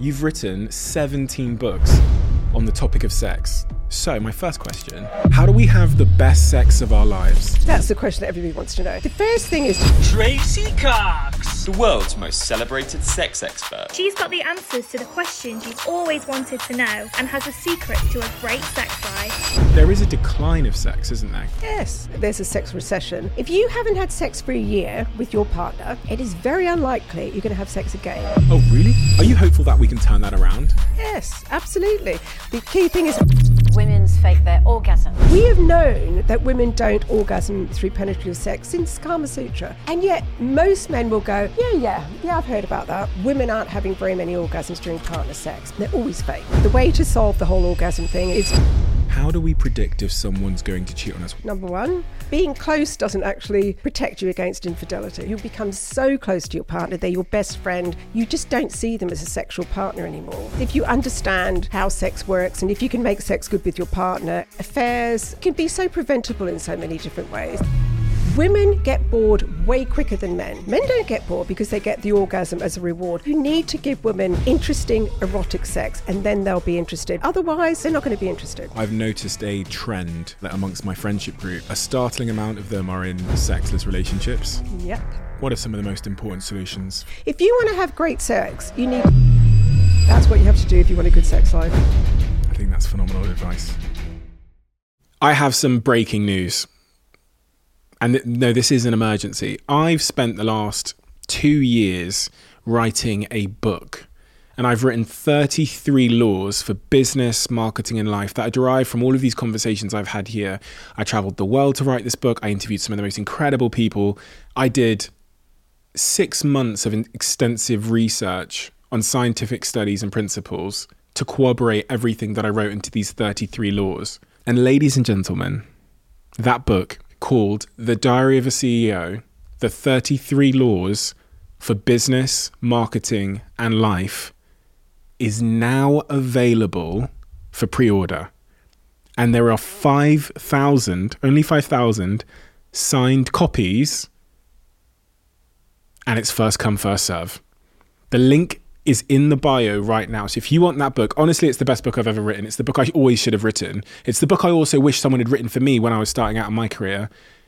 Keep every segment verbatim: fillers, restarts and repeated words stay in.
You've written seventeen books on the topic of sex. So, my first question, how do we have the best sex of our lives? That's the question that everybody wants to know. The first thing is Tracy Cox, the world's most celebrated sex expert. She's got the answers to the questions you've always wanted to know and has the secret to a great sex life. There is a decline of sex, isn't there? yes, there's a sex recession. If you haven't had sex for a year with your partner, it is very unlikely you're going to have sex again. Oh, really? Are you hopeful that we can turn that around? Yes, absolutely. The key thing is Women's fake their orgasm. we have known that women don't orgasm through penetrative sex since Kama Sutra. And yet most men will go, yeah, yeah, yeah, I've heard about that. Women aren't having very many orgasms during partner sex. They're always fake. The way to solve the whole orgasm thing is, How do we predict if someone's going to cheat on us? number one, being close doesn't actually protect you against infidelity. You become so close to your partner, they're your best friend, you just don't see them as a sexual partner anymore. If you understand how sex works and if you can make sex good with your partner, affairs can be so preventable in so many different ways. Women get bored way quicker than men. Men don't get bored because they get the orgasm as a reward. You need to give women interesting erotic sex and then they'll be interested. Otherwise, they're not going to be interested. I've noticed a trend that amongst my friendship group, a startling amount of them are in sexless relationships. Yep. What are some of the most important solutions? If you want to have great sex, you need... That's what you have to do if you want a good sex life. I think that's phenomenal advice. I have some breaking news. And th- no, this is an emergency. I've spent the last two years writing a book, and I've written thirty-three laws for business, marketing, and life that are derived from all of these conversations I've had here. I traveled the world to write this book. I interviewed some of the most incredible people. I did six months of extensive research on scientific studies and principles to corroborate everything that I wrote into these thirty-three laws. And ladies and gentlemen, that book, called The Diary of a C E O, the thirty-three laws for business, marketing, and life, is now available for pre-order. And there are five thousand, only five thousand signed copies, and it's first come, first serve. The link is in the bio right now. So if you want that book, honestly, it's the best book I've ever written. It's the book I always should have written. It's the book I also wish someone had written for me when I was starting out in my career.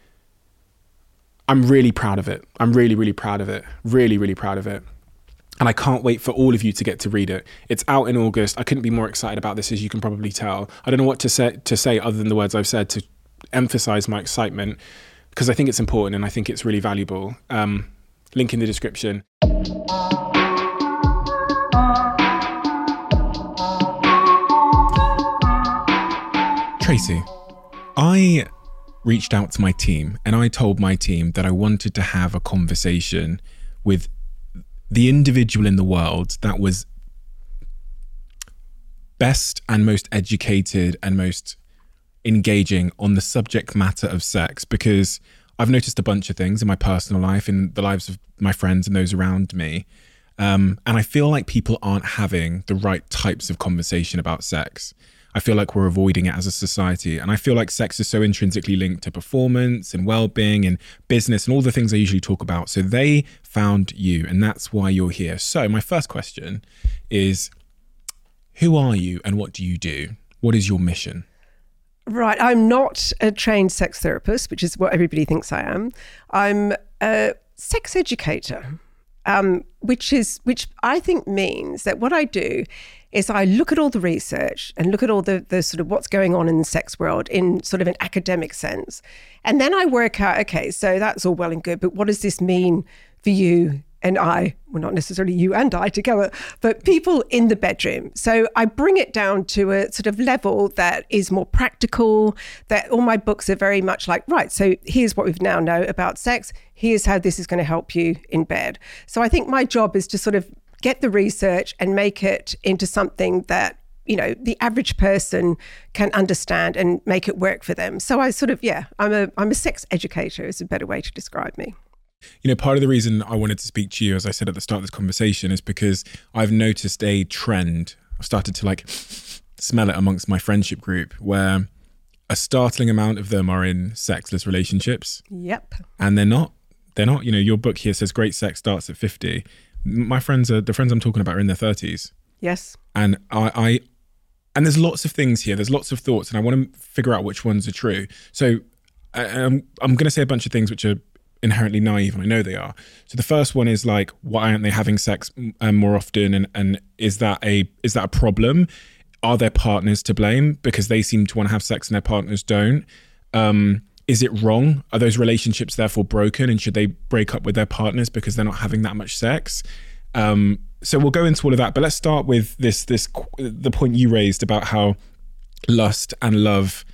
I'm really proud of it. I'm really, really proud of it. Really, really proud of it. And I can't wait for all of you to get to read it. It's out in August. I couldn't be more excited about this, as you can probably tell. I don't know what to say, to say other than the words I've said to emphasize my excitement, because I think it's important and I think it's really valuable. Um, link in the description. Tracy, I reached out to my team and I told my team that I wanted to have a conversation with the individual in the world that was best and most educated and most engaging on the subject matter of sex, because I've noticed a bunch of things in my personal life, in the lives of my friends and those around me. Um, and I feel like people aren't having the right types of conversation about sex. I feel like we're avoiding it as a society. And I feel like sex is so intrinsically linked to performance and well-being and business and all the things I usually talk about. So they found you, and that's why you're here. So my first question is, who are you and what do you do? What is your mission? Right, I'm not a trained sex therapist, which is what everybody thinks I am. I'm a sex educator, um, which is which I think means that what I do is I look at all the research and look at all the, the sort of what's going on in the sex world in sort of an academic sense. And then I work out, okay, so that's all well and good, but what does this mean for you and I? Well, not necessarily you and I together, but people in the bedroom. So I bring it down to a sort of level that is more practical, that all my books are very much like, right, so here's what we now know about sex. Here's how this is going to help you in bed. So I think my job is to sort of get the research and make it into something that, you know, the average person can understand and make it work for them. So I sort of, yeah, I'm a I'm a sex educator is a better way to describe me. You know, part of the reason I wanted to speak to you, as I said at the start of this conversation, is because I've noticed a trend. I've started to like smell it amongst my friendship group, where a startling amount of them are in sexless relationships. Yep. And they're not. They're not. You know, your book here says great sex starts at fifty. My friends are, the friends I'm talking about are in their thirties. Yes. And I, I and there's lots of things here. There's lots of thoughts, and I want to figure out which ones are true. So I, I'm, I'm going to say a bunch of things which are inherently naive, and I know they are. So the first one is like, why aren't they having sex um, more often? And, and is that a is that a problem? Are their partners to blame because they seem to want to have sex and their partners don't? Um, is it wrong? Are those relationships therefore broken? And should they break up with their partners because they're not having that much sex? Um, so we'll go into all of that, but let's start with this, this, the point you raised about how lust and love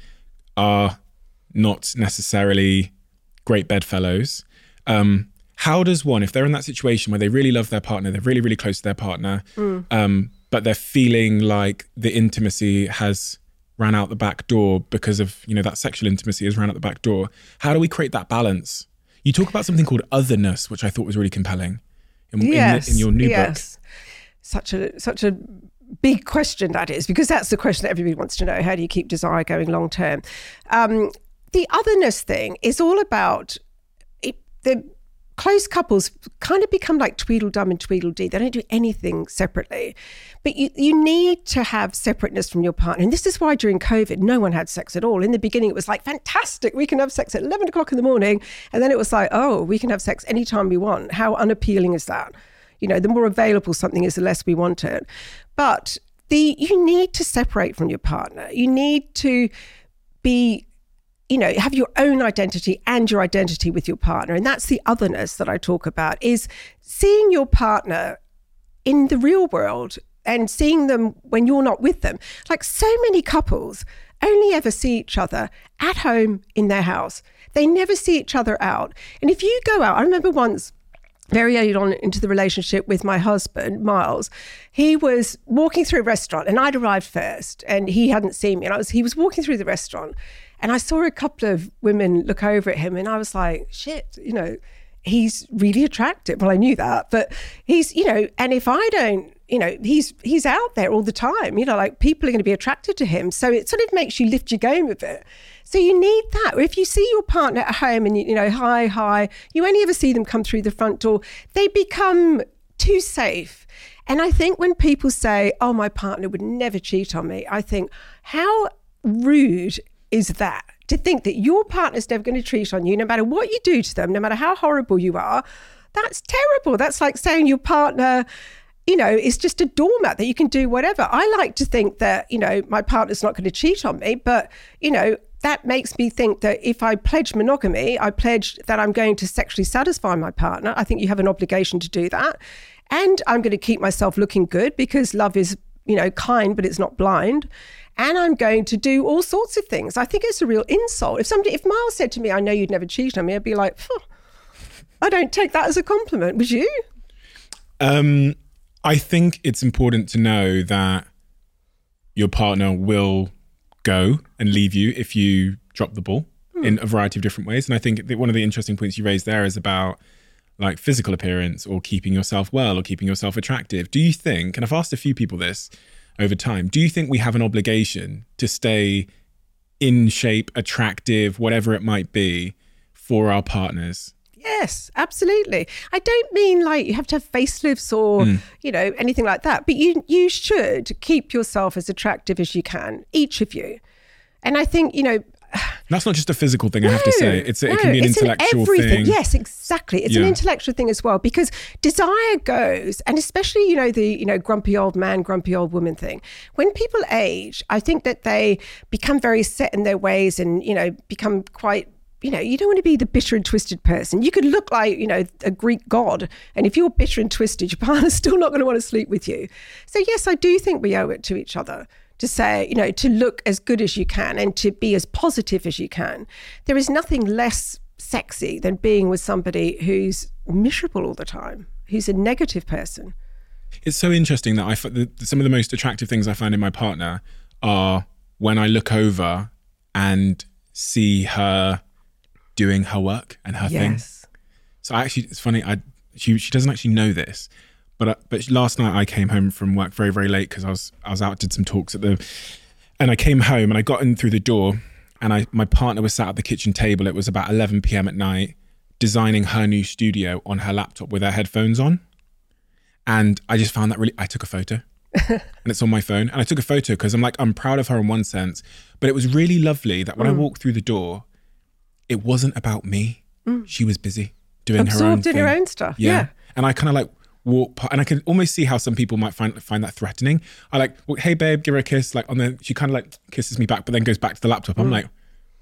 are not necessarily great bedfellows. Um, how does one, if they're in that situation where they really love their partner, they're really, really close to their partner, mm. um, but they're feeling like the intimacy has ran out the back door because of, you know, that sexual intimacy has ran out the back door. How do we create that balance? You talk about something called otherness, which I thought was really compelling in, yes, in, in your new yes. book. Such a, such a big question that is, because that's the question that everybody wants to know. How do you keep desire going long term? Um, the otherness thing is all about it, the close couples kind of become like Tweedledum and Tweedledee. They don't do anything separately. But you, you need to have separateness from your partner. And this is why during COVID, no one had sex at all. In the beginning, it was like, fantastic, we can have sex at eleven o'clock in the morning. And then it was like, oh, we can have sex anytime we want. How unappealing is that? You know, the more available something is, the less we want it. But the you need to separate from your partner. You need to be, you know, have your own identity and your identity with your partner. And that's the otherness that I talk about, is seeing your partner in the real world and seeing them when you're not with them. Like so many couples only ever see each other at home in their house. They never see each other out. And if you go out, I remember once, very early on into the relationship with my husband, Miles, he was walking through a restaurant and I'd arrived first and he hadn't seen me. And I was he was walking through the restaurant and I saw a couple of women look over at him and I was like, shit, you know, he's really attractive. Well, I knew that, but he's, you know, and if I don't, you know, he's he's out there all the time, you know, like people are going to be attracted to him. So it sort of makes you lift your game a bit. So you need that. If you see your partner at home and, you, you know, hi, hi, you only ever see them come through the front door, they become too safe. And I think when people say, oh, my partner would never cheat on me, I think, how rude is that? To think that your partner's never going to cheat on you, no matter what you do to them, no matter how horrible you are, that's terrible. That's like saying your partner, you know, is just a doormat that you can do whatever. I like to think that, you know, my partner's not going to cheat on me, but, you know, that makes me think that if I pledge monogamy, I pledge that I'm going to sexually satisfy my partner. I think you have an obligation to do that. And I'm going to keep myself looking good because love is, you know, kind, but it's not blind. And I'm going to do all sorts of things. I think it's a real insult. If somebody, if Miles said to me, I know you'd never cheat on me, I'd be like, I don't take that as a compliment. Would you? Um, I think it's important to know that your partner will go and leave you if you drop the ball hmm. in a variety of different ways. And I think that one of the interesting points you raised there is about like physical appearance or keeping yourself well or keeping yourself attractive. Do you think, and I've asked a few people this over time, do you think we have an obligation to stay in shape, attractive, whatever it might be, for our partners? Yes, absolutely. I don't mean like you have to have facelifts or, mm. you know, anything like that, but you you should keep yourself as attractive as you can, each of you. And I think, you know, that's not just a physical thing, no, I have to say. It's, no, it can be an it's intellectual an everything. thing. Yes, exactly. It's yeah. an intellectual thing as well, because desire goes, and especially, you know, the, you know, grumpy old man, grumpy old woman thing. When people age, I think that they become very set in their ways and, you know, become quite, you know, you don't want to be the bitter and twisted person. You could look like, you know, a Greek god. And if you're bitter and twisted, your partner's still not going to want to sleep with you. So yes, I do think we owe it to each other to say, you know, to look as good as you can and to be as positive as you can. There is nothing less sexy than being with somebody who's miserable all the time, who's a negative person. It's so interesting that I the, some of the most attractive things I find in my partner are when I look over and see her doing her work and her yes. thing. So I actually, it's funny, I she she doesn't actually know this, but uh, but last night I came home from work very very late because I was I was out, did some talks at the, and I came home and I got in through the door and I my partner was sat at the kitchen table. It was about eleven p.m. at night, designing her new studio on her laptop with her headphones on, and I just found that really. I took a photo. and it's on my phone. And I took a photo because I'm like, I'm proud of her in one sense, but it was really lovely that when mm. I walked through the door, it wasn't about me. Mm. She was busy doing Absorbed her own in thing. her own stuff. Yeah. yeah. And I kind of like walk past, and I could almost see how some people might find find that threatening. I like, well, hey babe, give her a kiss. Like on the, she kind of like kisses me back, but then goes back to the laptop. I'm mm. like,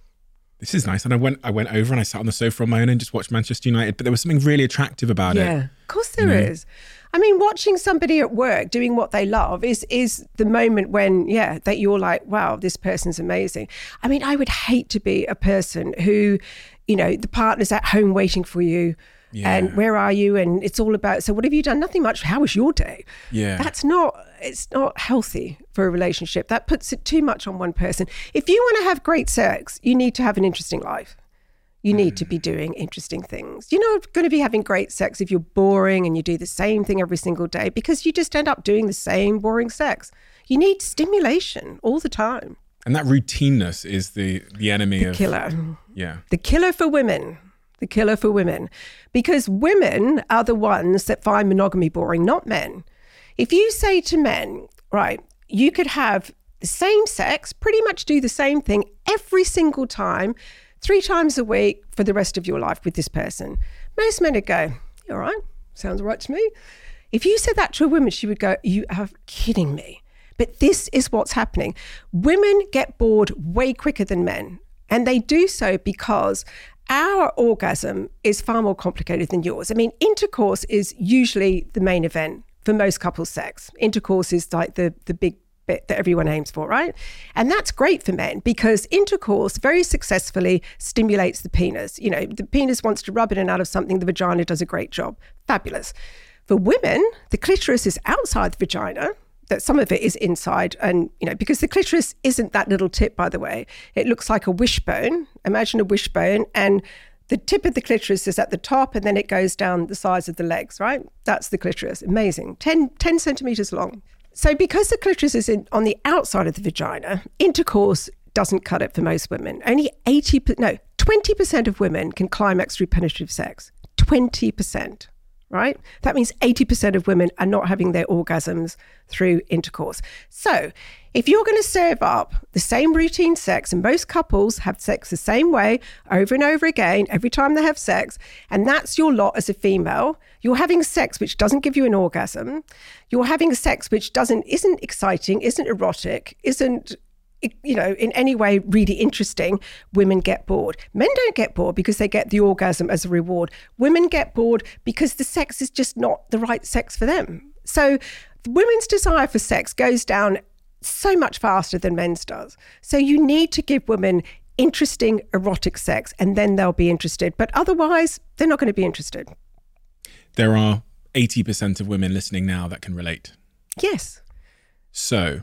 this is nice. And I went I went over and I sat on the sofa on my own and just watched Manchester United. But there was something really attractive about yeah. it. Yeah, of course there you know? is. I mean, watching somebody at work doing what they love is is the moment when, yeah, that you're like, wow, this person's amazing. I mean, I would hate to be a person who, you know, the partner's at home waiting for you. Yeah. And where are you? And it's all about, so what have you done? Nothing much. How was your day? Yeah. That's not, it's not healthy for a relationship. That puts it too much on one person. If you want to have great sex, you need to have an interesting life. You need to be doing interesting things. You're not going to be having great sex if you're boring and you do the same thing every single day, because you just end up doing the same boring sex. You need stimulation all the time. And that routineness is the, the enemy the of... killer. Yeah. The killer for women. The killer for women. Because women are the ones that find monogamy boring, not men. If you say to men, right, you could have the same sex, pretty much do the same thing every single time, three times a week for the rest of your life with this person, most men would go, you all right? Sounds all right to me. If you said that to a woman, she would go, you are kidding me. But this is what's happening. Women get bored way quicker than men. And they do so because our orgasm is far more complicated than yours. I mean, intercourse is usually the main event for most couples' sex. Intercourse is like the, the big bit that everyone aims for, right? And that's great for men because intercourse very successfully stimulates the penis. You know, the penis wants to rub in and out of something, the vagina does a great job. Fabulous. For women, the clitoris is outside the vagina, that some of it is inside, and, you know, because the clitoris isn't that little tip, by the way. It looks like a wishbone. Imagine a wishbone, and the tip of the clitoris is at the top, and then it goes down the size of the legs, right? That's the clitoris. Amazing. ten, ten centimeters long. So because the clitoris is in, on the outside of the vagina, intercourse doesn't cut it for most women. Only eighty, no, twenty percent of women can climax through penetrative sex. twenty percent. Right? That means eighty percent of women are not having their orgasms through intercourse. So if you're going to serve up the same routine sex, and most couples have sex the same way over and over again, every time they have sex, and that's your lot as a female, you're having sex which doesn't give you an orgasm, you're having sex which doesn't, isn't exciting, isn't erotic, isn't, you know, in any way really interesting, women get bored. Men don't get bored because they get the orgasm as a reward. Women get bored because the sex is just not the right sex for them. So women's desire for sex goes down so much faster than men's does. So you need to give women interesting erotic sex and then they'll be interested. But otherwise, they're not going to be interested. There are eighty percent of women listening now that can relate. Yes. So...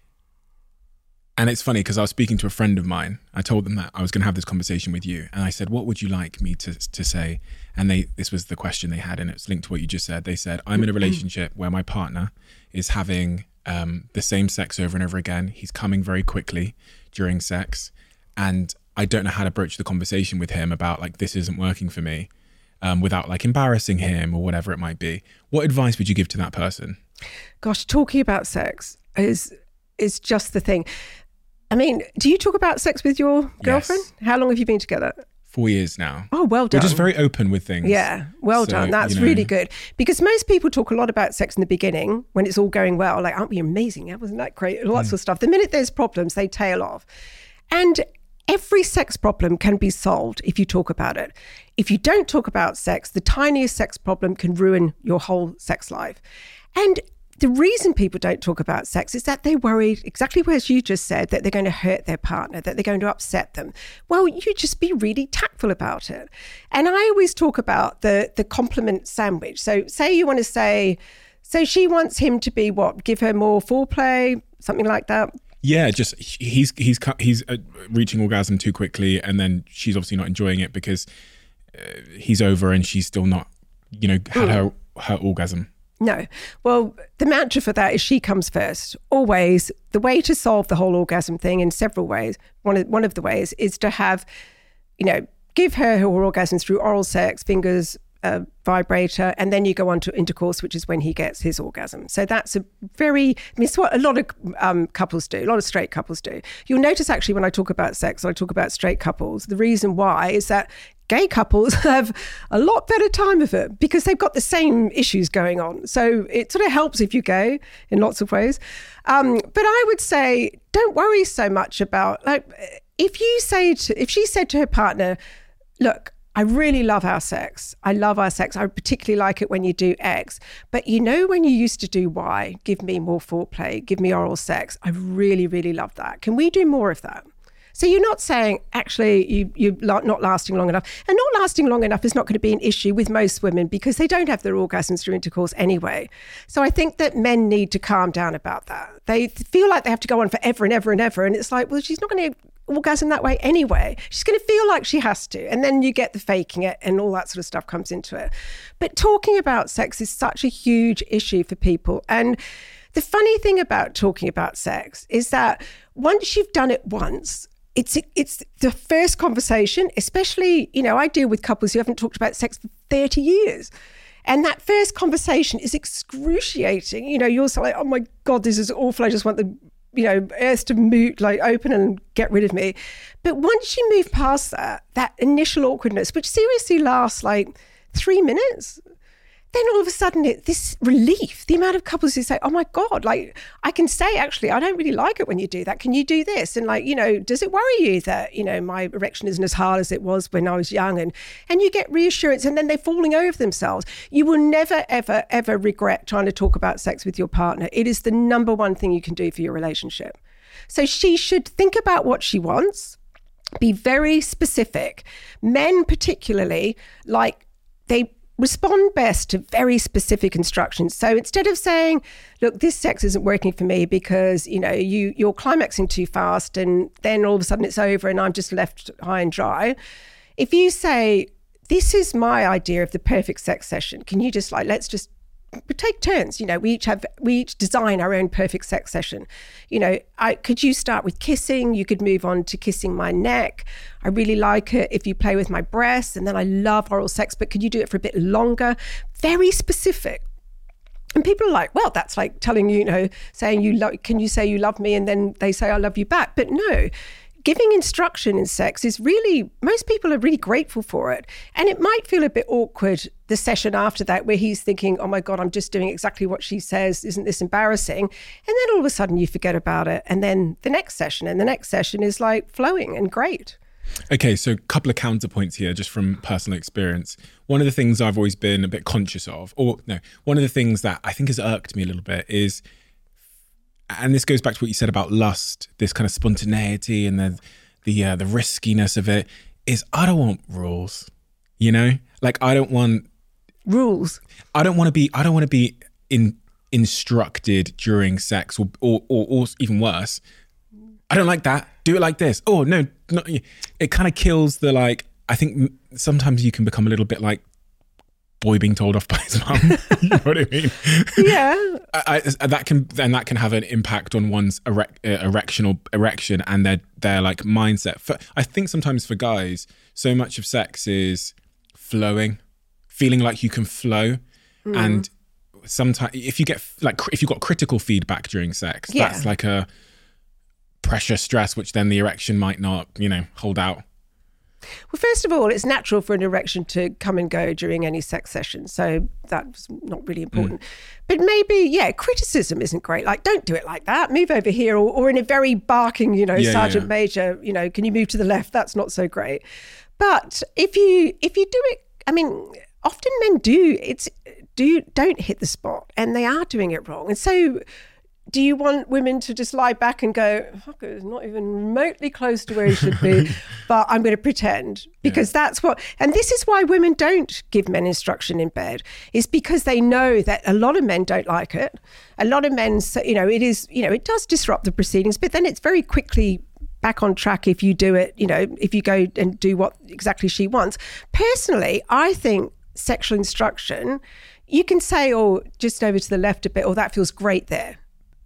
And it's funny because I was speaking to a friend of mine. I told them that I was going to have this conversation with you. And I said, what would you like me to to say? And they this was the question they had, and it's linked to what you just said. They said, I'm in a relationship where my partner is having um, the same sex over and over again. He's coming very quickly during sex. And I don't know how to broach the conversation with him about like, this isn't working for me um, without like embarrassing him or whatever it might be. What advice would you give to that person? Gosh, talking about sex is is just the thing. I mean, do you talk about sex with your girlfriend? Yes. How long have you been together? Four years now. Oh, well done. We're just very open with things. Yeah, well So, done. That's you know, really good. Because most people talk a lot about sex in the beginning when it's all going well. Like, aren't we amazing? Yeah, wasn't that great? All that Mm. sort of stuff. The minute there's problems, they tail off. And every sex problem can be solved if you talk about it. If you don't talk about sex, the tiniest sex problem can ruin your whole sex life. And the reason people don't talk about sex is that they're worried, exactly as you just said, that they're going to hurt their partner, that they're going to upset them. Well, you just be really tactful about it. And I always talk about the, the compliment sandwich. So say you want to say, so she wants him to be what? Give her more foreplay, something like that? Yeah, just he's he's he's uh, reaching orgasm too quickly, and then she's obviously not enjoying it because uh, he's over and she's still not, you know, had mm. her her orgasm. No. Well, the mantra for that is she comes first. Always. The way to solve the whole orgasm thing in several ways, one of, one of the ways is to have, you know, give her her orgasms through oral sex, fingers, a vibrator, and then you go on to intercourse, which is when he gets his orgasm. So that's a very, I mean, it's what a lot of um, couples do, a lot of straight couples do. You'll notice actually when I talk about sex, or I talk about straight couples, the reason why is that gay couples have a lot better time of it because they've got the same issues going on. So it sort of helps if you're gay in lots of ways. Um, but I would say, don't worry so much about, like, if you say, to, if she said to her partner, look, I really love our sex. I love our sex. I particularly like it when you do X. But you know, when you used to do Y, give me more foreplay, give me oral sex. I really, really love that. Can we do more of that? So you're not saying, actually, you, you're not lasting long enough. And not lasting long enough is not going to be an issue with most women because they don't have their orgasms through intercourse anyway. So I think that men need to calm down about that. They feel like they have to go on forever and ever and ever. And it's like, well, she's not going to orgasm that way anyway. She's going to feel like she has to. And then you get the faking it and all that sort of stuff comes into it. But talking about sex is such a huge issue for people. And the funny thing about talking about sex is that once you've done it once, It's it's the first conversation, especially, you know, I deal with couples who haven't talked about sex for thirty years. And that first conversation is excruciating. You know, you're sort of like, oh my God, this is awful. I just want the, you know, earth to move, like open and get rid of me. But once you move past that, that initial awkwardness, which seriously lasts like three minutes, then all of a sudden it, this relief, the amount of couples who say, oh my God, like I can say, actually, I don't really like it when you do that. Can you do this? And like, you know, does it worry you that, you know, my erection isn't as hard as it was when I was young? And, and you get reassurance and then they're falling over themselves. You will never, ever, ever regret trying to talk about sex with your partner. It is the number one thing you can do for your relationship. So she should think about what she wants, be very specific. Men particularly, like they respond best to very specific instructions. So instead of saying, look, this sex isn't working for me because, you know, you, you're climaxing too fast and then all of a sudden it's over and I'm just left high and dry. If you say, this is my idea of the perfect sex session, can you just like, let's just we take turns, you know, we each have, we each design our own perfect sex session. You know, I, could you start with kissing? You could move on to kissing my neck. I really like it if you play with my breasts, and then I love oral sex, but could you do it for a bit longer? Very specific. And people are like, well, that's like telling you, you know, saying you love, can you say you love me? And then they say, I love you back. But no, giving instruction in sex is really, most people are really grateful for it. And it might feel a bit awkward the session after that where he's thinking, oh my God, I'm just doing exactly what she says. Isn't this embarrassing? And then all of a sudden you forget about it. And then the next session and the next session is like flowing and great. Okay, so a couple of counterpoints here just from personal experience. One of the things I've always been a bit conscious of, or no, one of the things that I think has irked me a little bit is, and this goes back to what you said about lust, this kind of spontaneity and the the uh, the riskiness of it, is I don't want rules, you know? Like I don't want rules. I don't want to be I don't want to be in instructed during sex or, or or or even worse. I don't like that. Do it like this. Oh no, not, it kind of kills the like. I think sometimes you can become a little bit like boy being told off by his mum. You know what I mean? Yeah. I, I, that can then that can have an impact on one's erect, uh, erectional erection and their their like mindset. For, I think sometimes for guys, so much of sex is flowing, feeling like you can flow, mm. and sometimes if you get like if you got critical feedback during sex, yeah. that's like a pressure stress, which then the erection might not, you know, hold out. Well, first of all, it's natural for an erection to come and go during any sex session. So that's not really important. Mm. But maybe, yeah, criticism isn't great. Like, don't do it like that. Move over here. Or, or in a very barking, you know, yeah, Sergeant yeah. Major, you know, can you move to the left? That's not so great. But if you if you do it, I mean, often men do, it's do don't hit the spot and they are doing it wrong. And so do you want women to just lie back and go, fuck, it's not even remotely close to where it should be, but I'm going to pretend? Because yeah. that's what, and this is why women don't give men instruction in bed, is because they know that a lot of men don't like it. A lot of men, you know, it is, you know, it does disrupt the proceedings, but then it's very quickly back on track if you do it, you know, if you go and do what exactly she wants. Personally, I think sexual instruction, you can say, oh, just over to the left a bit, or that feels great there.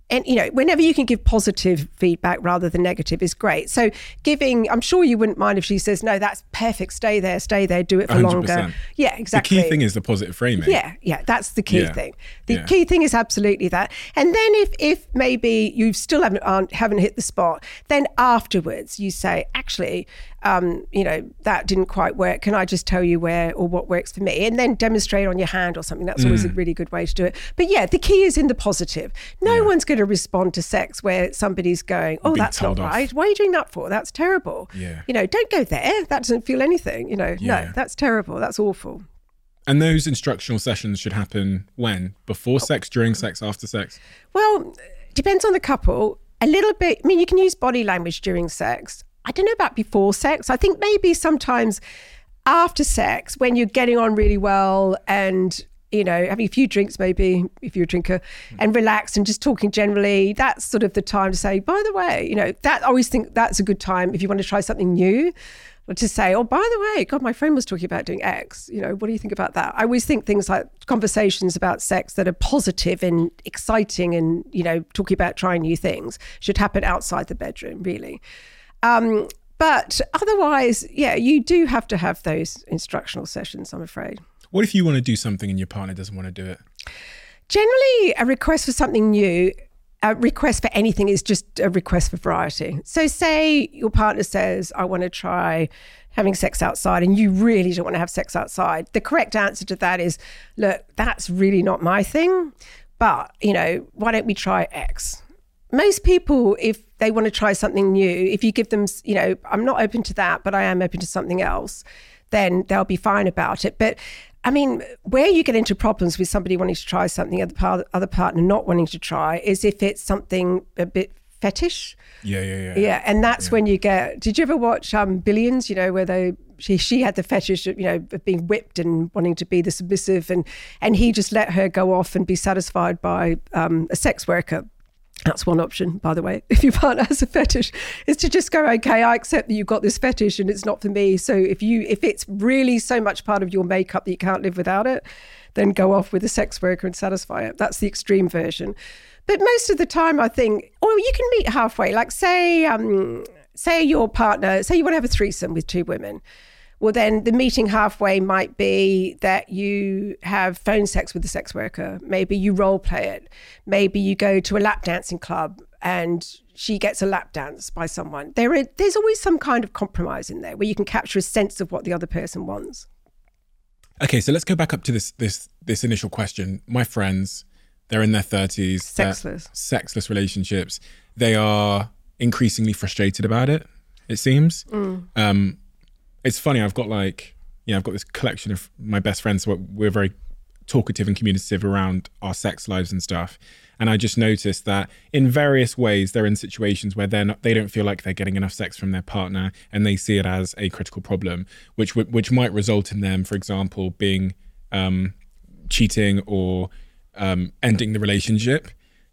and, you know, whenever you can give positive feedback rather than negative is great. So giving, I'm sure you wouldn't mind if she says, no, that's perfect. Stay there, stay there, do it for one hundred percent. longer. Yeah, exactly. The key thing is the positive framing. Yeah, yeah, that's the key Yeah. thing. The Yeah. key thing is absolutely that. And then if if maybe you still haven't aren't, haven't hit the spot, then afterwards you say, actually, um, you know, that didn't quite work. Can I just tell you where or what works for me? And then demonstrate on your hand or something. That's always a really good way to do it. But yeah, the key is in the positive. No Yeah. one's going to respond to sex where somebody's going, oh, Being that's not told off. right. Why are you doing that for? That's terrible. Yeah. You know, don't go there. That doesn't feel anything. You know, Yeah. no, that's terrible. That's awful. And those instructional sessions should happen when? Before sex, during sex, after sex? Well, depends on the couple. A little bit, I mean, you can use body language during sex. I don't know about before sex. I think maybe sometimes after sex, when you're getting on really well and, you know, having a few drinks maybe, if you're a drinker, and relaxed and just talking generally, that's sort of the time to say, by the way, you know, that I always think that's a good time if you want to try something new. Or to say, oh, by the way, God, my friend was talking about doing X. You know, what do you think about that? I always think things like conversations about sex that are positive and exciting and, you know, talking about trying new things should happen outside the bedroom, really. Um, but otherwise, yeah, you do have to have those instructional sessions, I'm afraid. What if you want to do something and your partner doesn't want to do it? Generally, a request for something new, a request for anything is just a request for variety. So say your partner says, I want to try having sex outside, and you really don't want to have sex outside. The correct answer to that is, look, that's really not my thing, but, you know, why don't we try X? Most people, if they want to try something new, if you give them, you know, I'm not open to that, but I am open to something else, then they'll be fine about it. But I mean, where you get into problems with somebody wanting to try something, other part, other partner not wanting to try, is if it's something a bit fetish. Yeah, yeah, yeah. Yeah, and that's Yeah. when you get. Did you ever watch um, Billions? You know, where they she she had the fetish of, you know, of being whipped and wanting to be the submissive, and and he just let her go off and be satisfied by um, a sex worker. That's one option, by the way. If your partner has a fetish, is to just go, okay, I accept that you've got this fetish and it's not for me. So if you, if it's really so much part of your makeup that you can't live without it, then go off with a sex worker and satisfy it. That's the extreme version. But most of the time, I think, or you can meet halfway. Like say, um, say your partner, say you want to have a threesome with two women. Well, then the meeting halfway might be that you have phone sex with the sex worker. Maybe you role play it. Maybe you go to a lap dancing club and she gets a lap dance by someone. There, are, there's always some kind of compromise in there where you can capture a sense of what the other person wants. Okay, so let's go back up to this this this initial question. My friends, they're in their thirties. Sexless. Sexless relationships. They are increasingly frustrated about it, it seems. Mm. Um, it's funny, I've got like, you know, I've got this collection of my best friends. So we're very talkative and communicative around our sex lives and stuff. And I just noticed that in various ways, they're in situations where they're not, they don't feel like they're getting enough sex from their partner, and they see it as a critical problem, which w- which might result in them, for example, being um, cheating or um, ending the relationship.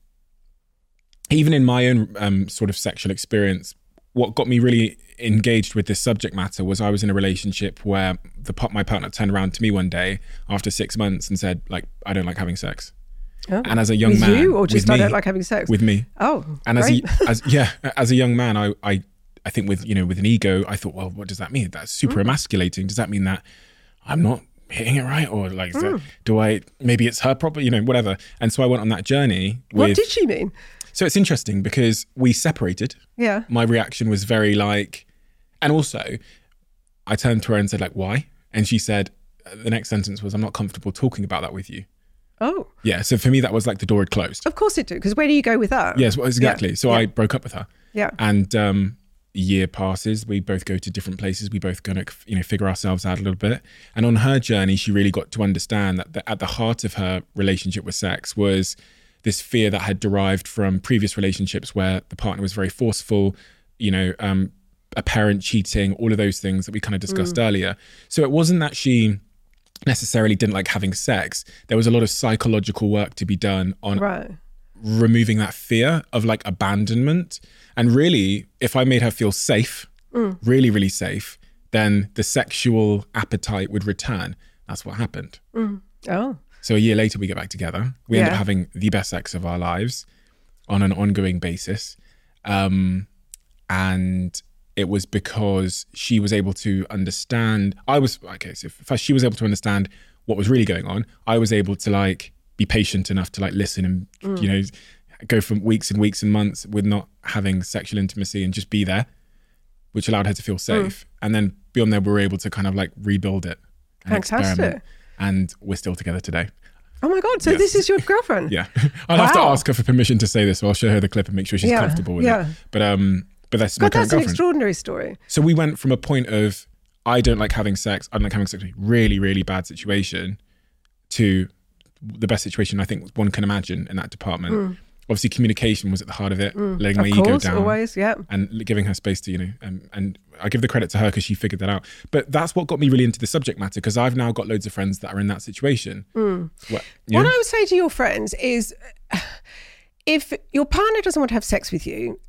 Even in my own um, sort of sexual experience, what got me really engaged with this subject matter was I was in a relationship where the my partner turned around to me one day after six months and said, like, I don't like having sex. Oh. And as a young with man, you, or just with I me, don't like having sex with me. Oh, and great. as a, as yeah, as a young man, I, I I think with you know with an ego, I thought, well, what does that mean? That's super Mm. emasculating. Does that mean that I'm not hitting it right, or like, is Mm. that, do I? Maybe it's her problem, you know, whatever. And so I went on that journey. With, What did she mean? So it's interesting because we separated. Yeah. My reaction was very like, and also I turned to her and said, like, why? And she said, the next sentence was, I'm not comfortable talking about that with you. Oh, Yeah. So for me, that was like the door had closed. of course it do. Because where do you go with that? Yes, well, exactly. Yeah. So Yeah. I broke up with her. Yeah. And um, a year passes. We both go to different places. We both gonna, you know, figure ourselves out a little bit. And on her journey, she really got to understand that the, at the heart of her relationship with sex was this fear that had derived from previous relationships where the partner was very forceful, you know, um, a parent cheating, all of those things that we kind of discussed Mm. earlier. So it wasn't that she necessarily didn't like having sex. There was a lot of psychological work to be done on Right. removing that fear of like abandonment. And really, if I made her feel safe, Mm. really, really safe, then the sexual appetite would return. That's what happened. Mm. Oh. So a year later, we get back together. We end Yeah. up having the best sex of our lives. on an ongoing basis. Um, and it was because she was able to understand, I was, okay, so first she was able to understand what was really going on. I was able to like be patient enough to like listen and, mm. you know, go from weeks and weeks and months with not having sexual intimacy and just be there, which allowed her to feel safe. Mm. And then beyond there, we were able to kind of like rebuild it and Fantastic. experiment. And we're still together today. Oh my God, so yes. This is your girlfriend? Yeah. I'll wow. have to ask her for permission to say this, so I'll show her the clip and make sure she's yeah. comfortable with yeah. it. But um, but that's God, my current that's girlfriend. An extraordinary story. So we went from a point of, I don't like having sex, I don't like having sex, really, really bad situation, to the best situation I think one can imagine in that department. Mm. Obviously, communication was at the heart of it, mm. letting of my course, ego down. Always, yeah. And giving her space to, you know, um, and I give the credit to her because she figured that out. But that's what got me really into the subject matter, because I've now got loads of friends that are in that situation. Mm. What, what I would say to your friends is, if your partner doesn't want to have sex with you,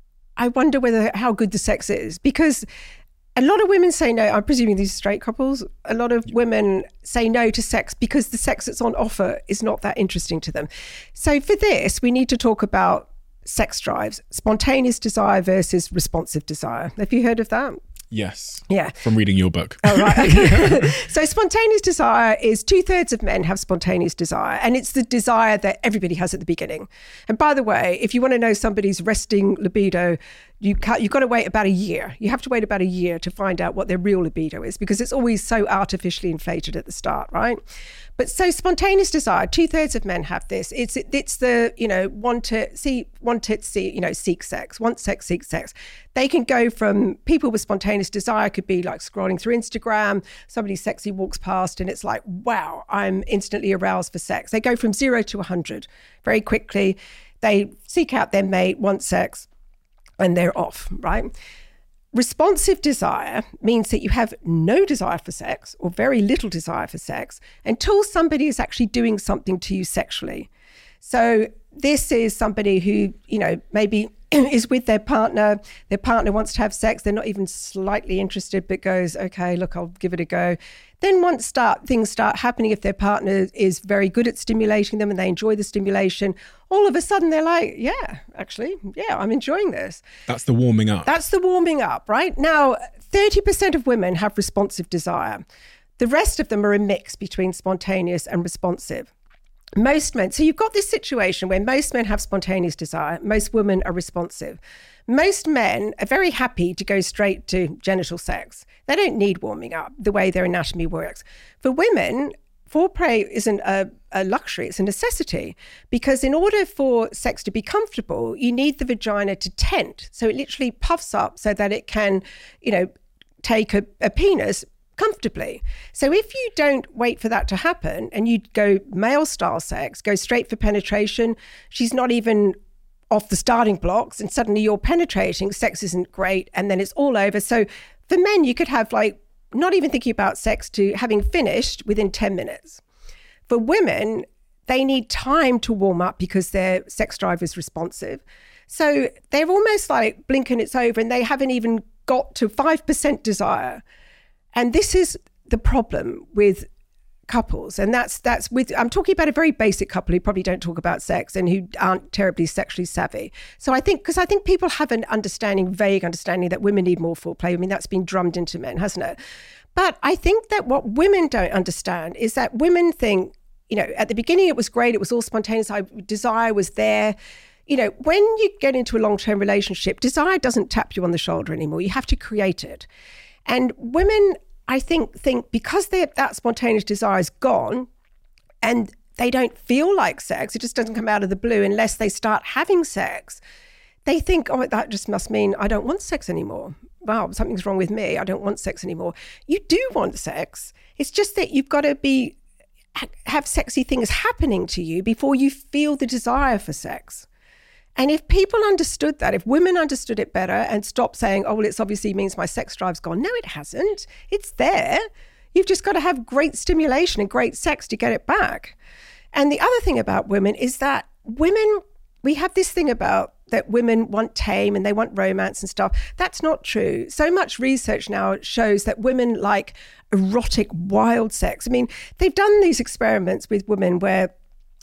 I wonder whether how good the sex is, because a lot of women say no. I'm presuming these are straight couples. A lot of women say no to sex because the sex that's on offer is not that interesting to them. So for this, we need to talk about sex drives, spontaneous desire versus responsive desire. Have you heard of that? Yes. Yeah. From reading your book. Oh, right. Okay. So spontaneous desire is two thirds of men have spontaneous desire, and it's the desire that everybody has at the beginning. And by the way, if you want to know somebody's resting libido, you can't, you've got to wait about a year. You have to wait about a year to find out what their real libido is, because it's always so artificially inflated at the start, right? But so spontaneous desire, two thirds of men have this. It's it's the, you know, want to see, want to see, you know, seek sex, want sex, seek sex. They can go from, people with spontaneous desire could be like scrolling through Instagram, somebody sexy walks past and it's like, wow, I'm instantly aroused for sex. They go from zero to one hundred very quickly. They seek out their mate, want sex, and they're off, right? Responsive desire means that you have no desire for sex or very little desire for sex until somebody is actually doing something to you sexually. So this is somebody who, you know, maybe is with their partner, their partner wants to have sex, they're not even slightly interested, but goes, okay, look, I'll give it a go. Then once start things start happening, if their partner is very good at stimulating them and they enjoy the stimulation, all of a sudden they're like, yeah, actually, yeah, I'm enjoying this. That's the warming up. That's the warming up, right? Now, thirty percent of women have responsive desire. The rest of them are a mix between spontaneous and responsive. Most men, so you've got this situation where most men have spontaneous desire, most women are responsive. Most men are very happy to go straight to genital sex. They don't need warming up the way their anatomy works. For women, foreplay isn't a, a luxury, it's a necessity, because in order for sex to be comfortable, you need the vagina to tent. So it literally puffs up so that it can, you know, take a, a penis comfortably. So if you don't wait for that to happen and you go male style sex, go straight for penetration, she's not even off the starting blocks and suddenly you're penetrating, sex isn't great, and then it's all over. So for men, you could have like not even thinking about sex to having finished within ten minutes. For women, they need time to warm up because their sex drive is responsive. So they're almost like blinking it's over and they haven't even got to five percent desire. And this is the problem with couples. And that's that's with, I'm talking about a very basic couple who probably don't talk about sex and who aren't terribly sexually savvy. So I think, because I think people have an understanding, vague understanding that women need more foreplay. I mean, that's been drummed into men, hasn't it? But I think that what women don't understand is that women think, you know, at the beginning it was great, it was all spontaneous, I, desire was there. You know, when you get into a long-term relationship, desire doesn't tap you on the shoulder anymore. You have to create it. And women, I think, think because that spontaneous desire is gone and they don't feel like sex, it just doesn't come out of the blue unless they start having sex, they think, oh, that just must mean I don't want sex anymore. Wow, something's wrong with me. I don't want sex anymore. You do want sex. It's just that you've got to be have sexy things happening to you before you feel the desire for sex. And if people understood that, if women understood it better and stopped saying, oh, well, it's obviously means my sex drive's gone. No, it hasn't. It's there. You've just got to have great stimulation and great sex to get it back. And the other thing about women is that women, we have this thing about that women want tame and they want romance and stuff. That's not true. So much research now shows that women like erotic, wild sex. I mean, they've done these experiments with women where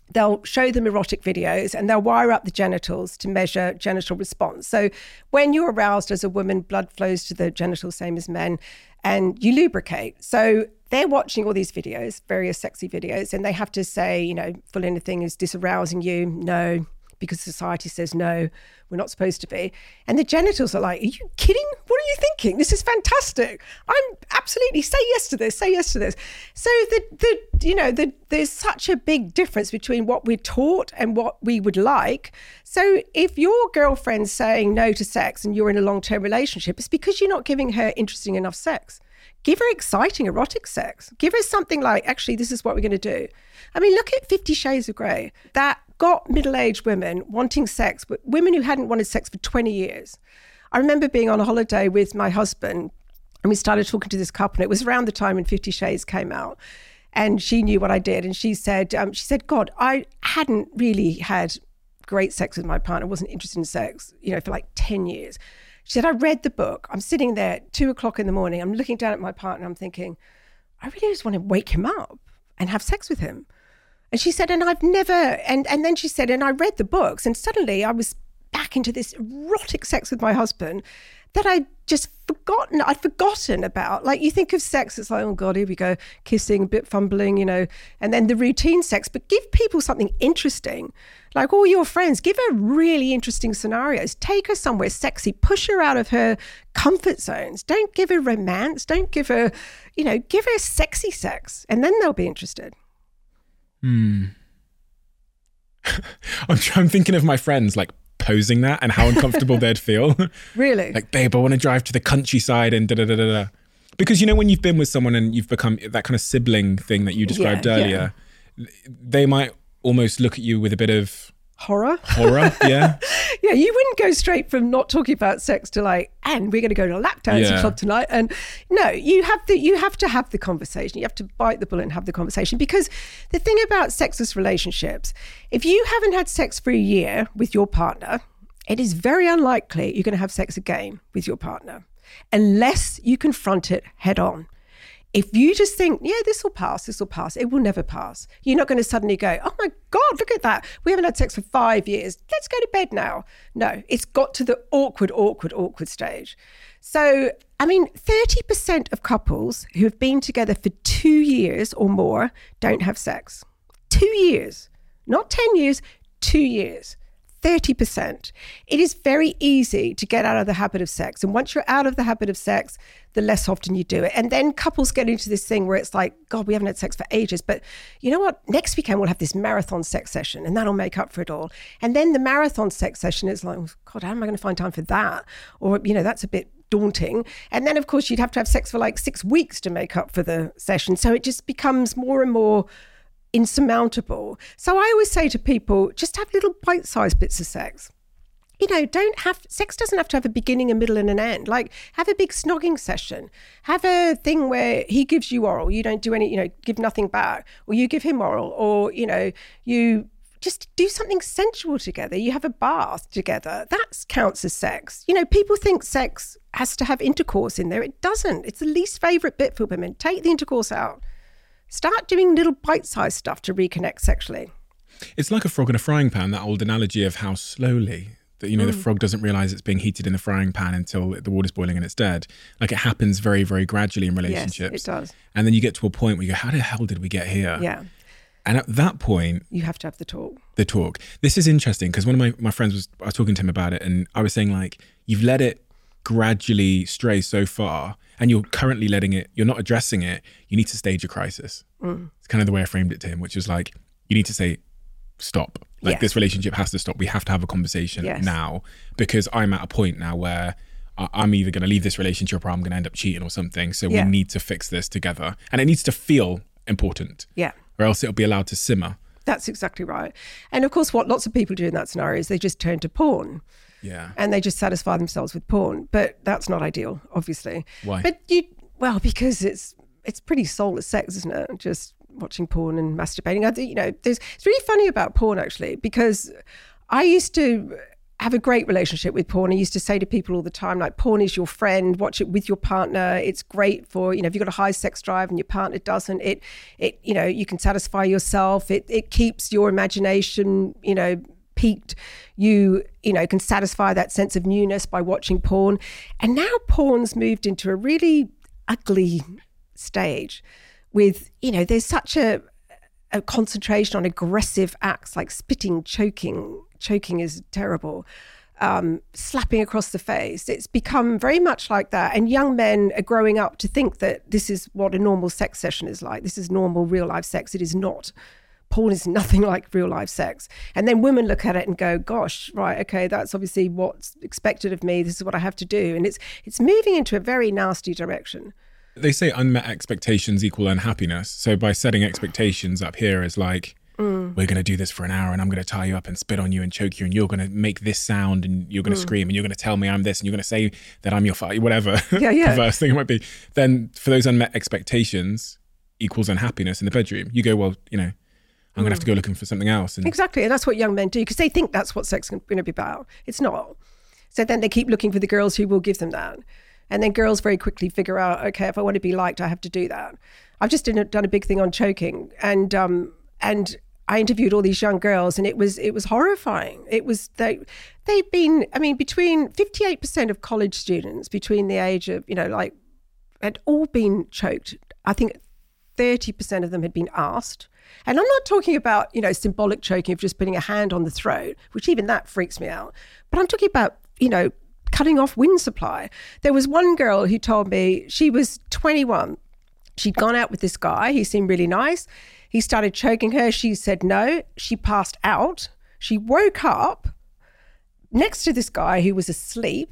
they'll show them erotic videos and they'll wire up the genitals to measure genital response. So when you're aroused as a woman, blood flows to the genitals, same as men, and you lubricate. So they're watching all these videos, various sexy videos, and they have to say, you know, full anything, is this arousing you? No, because society says no, we're not supposed to be. And the genitals are like, are you kidding? What are you thinking? This is fantastic. I'm absolutely, say yes to this, say yes to this. So the, the you know, the, there's such a big difference between what we're taught and what we would like. So if your girlfriend's saying no to sex and you're in a long-term relationship, it's because you're not giving her interesting enough sex. Give her exciting, erotic sex. Give her something like, actually, this is what we're going to do. I mean, look at Fifty Shades of Grey. That got middle-aged women wanting sex, but women who hadn't wanted sex for twenty years. I remember being on a holiday with my husband, and we started talking to this couple. And it was around the time when Fifty Shades came out. And she knew what I did. And she said, um, she said, God, I hadn't really had great sex with my partner. I wasn't interested in sex, you know, for like ten years. She said, I read the book. I'm sitting there at two o'clock in the morning. I'm looking down at my partner. I'm thinking, I really just want to wake him up and have sex with him. And she said, and I've never, and, and then she said, and I read the books, and suddenly I was back into this erotic sex with my husband that I'd just forgotten, I'd forgotten about. Like, you think of sex, it's like, oh God, here we go, kissing, a bit fumbling, you know, and then the routine sex. But give people something interesting. Like all your friends, give her really interesting scenarios. Take her somewhere sexy, push her out of her comfort zones. Don't give her romance. Don't give her, you know, give her sexy sex, and then they'll be interested. Hmm. I'm, I'm thinking of my friends like posing that and how uncomfortable they'd feel. Really? Like, babe, I want to drive to the countryside and da da da da da. Because, you know, when you've been with someone and you've become that kind of sibling thing that you described Yeah, earlier, they might almost look at you with a bit of horror. Horror, yeah. Yeah, you wouldn't go straight from not talking about sex to like, and we're going to go to a lap dancing Yeah. club tonight. And no, you have to you have to have the conversation. You have to bite the bullet and have the conversation. Because the thing about sexless relationships, if you haven't had sex for a year with your partner, it is very unlikely you're going to have sex again with your partner unless you confront it head on. If you just think, yeah, this will pass, this will pass, it will never pass. You're not going to suddenly go, oh my God, look at that. We haven't had sex for five years. Let's go to bed now. No, it's got to the awkward, awkward, awkward stage. So, I mean, thirty percent of couples who have been together for two years or more don't have sex. Two years, not ten years, two years. thirty percent. It is very easy to get out of the habit of sex. And once you're out of the habit of sex, the less often you do it. And then couples get into this thing where it's like, God, we haven't had sex for ages. But you know what? Next weekend, we'll have this marathon sex session and that'll make up for it all. And then the marathon sex session is like, oh, God, how am I going to find time for that? Or, you know, that's a bit daunting. And then, of course, you'd have to have sex for like six weeks to make up for the session. So it just becomes more and more insurmountable. So I always say to people, just have little bite-sized bits of sex. You know, don't have, sex doesn't have to have a beginning, a middle and an end. Like, have a big snogging session. Have a thing where he gives you oral, you don't do any, you know, give nothing back, or you give him oral, or, you know, you just do something sensual together. You have a bath together. That counts as sex. You know, people think sex has to have intercourse in there. It doesn't. It's the least favorite bit for women. Take the intercourse out. Start doing little bite-sized stuff to reconnect sexually. It's like a frog in a frying pan, that old analogy of how slowly, that, you know, mm. the frog doesn't realize it's being heated in the frying pan until the water's boiling and it's dead. Like, it happens very, very gradually in relationships. Yes, it does. And then you get to a point where you go, how the hell did we get here? Yeah. And at that point, you have to have the talk. The talk. This is interesting because one of my, my friends was, I was talking to him about it, and I was saying, like, you've let it gradually stray so far, and you're currently letting it, you're not addressing it, you need to stage a crisis. Mm. It's kind of the way I framed it to him, which was like, you need to say, stop. Like, yes. This relationship has to stop. We have to have a conversation yes. now, because I'm at a point now where I'm either going to leave this relationship or I'm going to end up cheating or something. So yeah. we need to fix this together. And it needs to feel important. Yeah. Or else it'll be allowed to simmer. That's exactly right. And of course, what lots of people do in that scenario is they just turn to porn. Yeah. And they just satisfy themselves with porn. But that's not ideal, obviously. Why? But you, well, because it's it's pretty soulless sex, isn't it? Just watching porn and masturbating. I think, you know, there's, it's really funny about porn, actually, because I used to, have a great relationship with porn. I used to say to people all the time, like, porn is your friend, watch it with your partner. It's great for, you know, if you've got a high sex drive and your partner doesn't, it, it, you know, you can satisfy yourself. It, it keeps your imagination, you know, peaked. You, you know, can satisfy that sense of newness by watching porn. And now porn's moved into a really ugly stage with, you know, there's such a, a concentration on aggressive acts like spitting, choking. Choking is terrible. Um, slapping across the face. It's become very much like that. And young men are growing up to think that this is what a normal sex session is like. This is normal real life sex. It is not. Porn is nothing like real life sex. And then women look at it and go, gosh, right, okay, that's obviously what's expected of me. This is what I have to do. And it's it's moving into a very nasty direction. They say unmet expectations equal unhappiness. So by setting expectations up here is like, Mm. we're going to do this for an hour and I'm going to tie you up and spit on you and choke you and you're going to make this sound and you're going to mm. scream and you're going to tell me I'm this and you're going to say that I'm your father, whatever yeah, yeah. perverse thing it might be. Then for those unmet expectations equals unhappiness in the bedroom. You go, well, you know, I'm going to have to go looking for something else. And exactly. And that's what young men do because they think that's what sex is going to be about. It's not. So then they keep looking for the girls who will give them that. And then girls very quickly figure out, okay, if I want to be liked, I have to do that. I've just done a, done a big thing on choking and, um, and, I interviewed all these young girls and it was it was horrifying. It was they they've been I mean between fifty-eight percent of college students between the age of, you know, like had all been choked. I think thirty percent of them had been asked. And I'm not talking about, you know, symbolic choking of just putting a hand on the throat, which even that freaks me out. But I'm talking about, you know, cutting off wind supply. There was one girl who told me she was twenty-one. She'd gone out with this guy. He seemed really nice. He started choking her. She said no. She passed out. She woke up next to this guy who was asleep.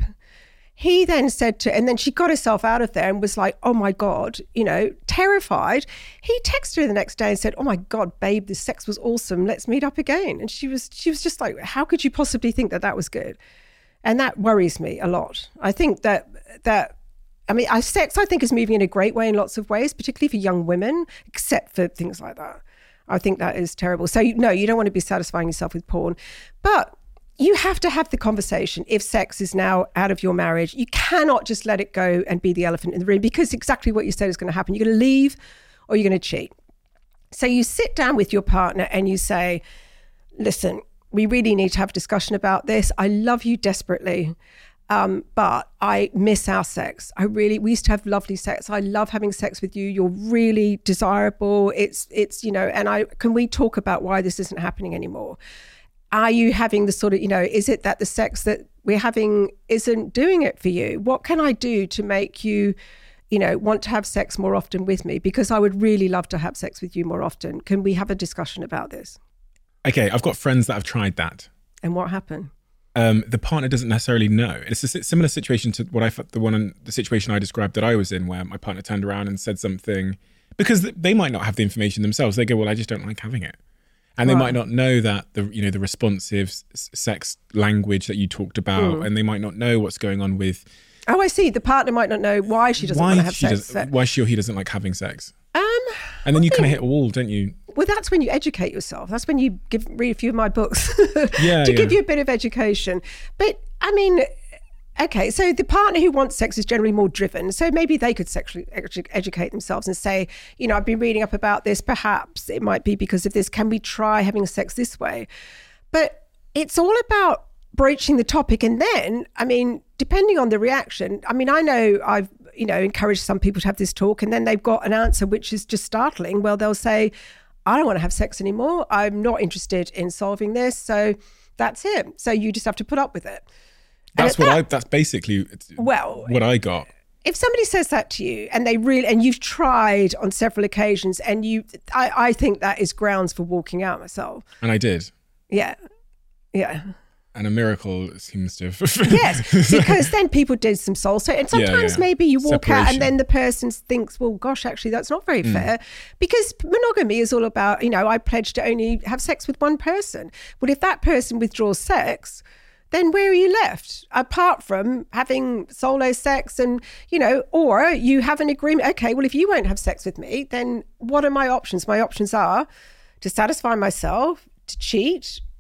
He then said to, and then she got herself out of there and was like, oh my God, you know, terrified. He texted her the next day and said, oh my God, babe, this sex was awesome. Let's meet up again. And she was, she was just like, how could you possibly think that that was good? And that worries me a lot. I think that, that, I mean, I, sex, I think, is moving in a great way in lots of ways, particularly for young women, except for things like that. I think that is terrible. So, no, you don't want to be satisfying yourself with porn. But you have to have the conversation if sex is now out of your marriage. You cannot just let it go and be the elephant in the room because exactly what you said is going to happen. You're going to leave or you're going to cheat. So you sit down with your partner and you say, listen, we really need to have a discussion about this. I love you desperately. Um, but I miss our sex. I really, we used to have lovely sex. I love having sex with you. You're really desirable. It's, it's, you know, and I, can we talk about why this isn't happening anymore? Are you having the sort of, you know, is it that the sex that we're having isn't doing it for you? What can I do to make you, you know, want to have sex more often with me? Because I would really love to have sex with you more often. Can we have a discussion about this? Okay, I've got friends that have tried that. And what happened? Um, the partner doesn't necessarily know. It's a similar situation to what I the one the situation I described that I was in, where my partner turned around and said something because they might not have the information themselves. They go, "Well, I just don't like having it," and they right. might not know that the you know the responsive s- sex language that you talked about, mm. and they might not know what's going on with. Oh, I see. The partner might not know why she doesn't why want to have she sex. Does, why she or he doesn't like having sex. Um, and then you kind of hit a wall, don't you? Well, that's when you educate yourself. That's when you give read a few of my books yeah, to yeah. give you a bit of education. But I mean, okay, so the partner who wants sex is generally more driven. So maybe they could sexually edu- educate themselves and say, you know, I've been reading up about this. Perhaps it might be because of this. Can we try having sex this way? But it's all about broaching the topic. And then, I mean, depending on the reaction, I mean, I know I've, you know, encouraged some people to have this talk and then they've got an answer which is just startling. Well, they'll say, I don't want to have sex anymore. I'm not interested in solving this. So that's it. So you just have to put up with it. That's what that, I, that's basically well, what I got. If somebody says that to you and they really, and you've tried on several occasions and you, I, I think that is grounds for walking out myself. And I did. Yeah. Yeah. And a miracle seems to have... Yes, because then people did some soul searching. And sometimes yeah, yeah. maybe you walk Separation. out and then the person thinks, well, gosh, actually, that's not very mm. fair. Because monogamy is all about, you know, I pledge to only have sex with one person. Well, if that person withdraws sex, then where are you left? Apart from having solo sex and, you know, or you have an agreement. Okay, well, if you won't have sex with me, then what are my options? My options are to satisfy myself, to cheat,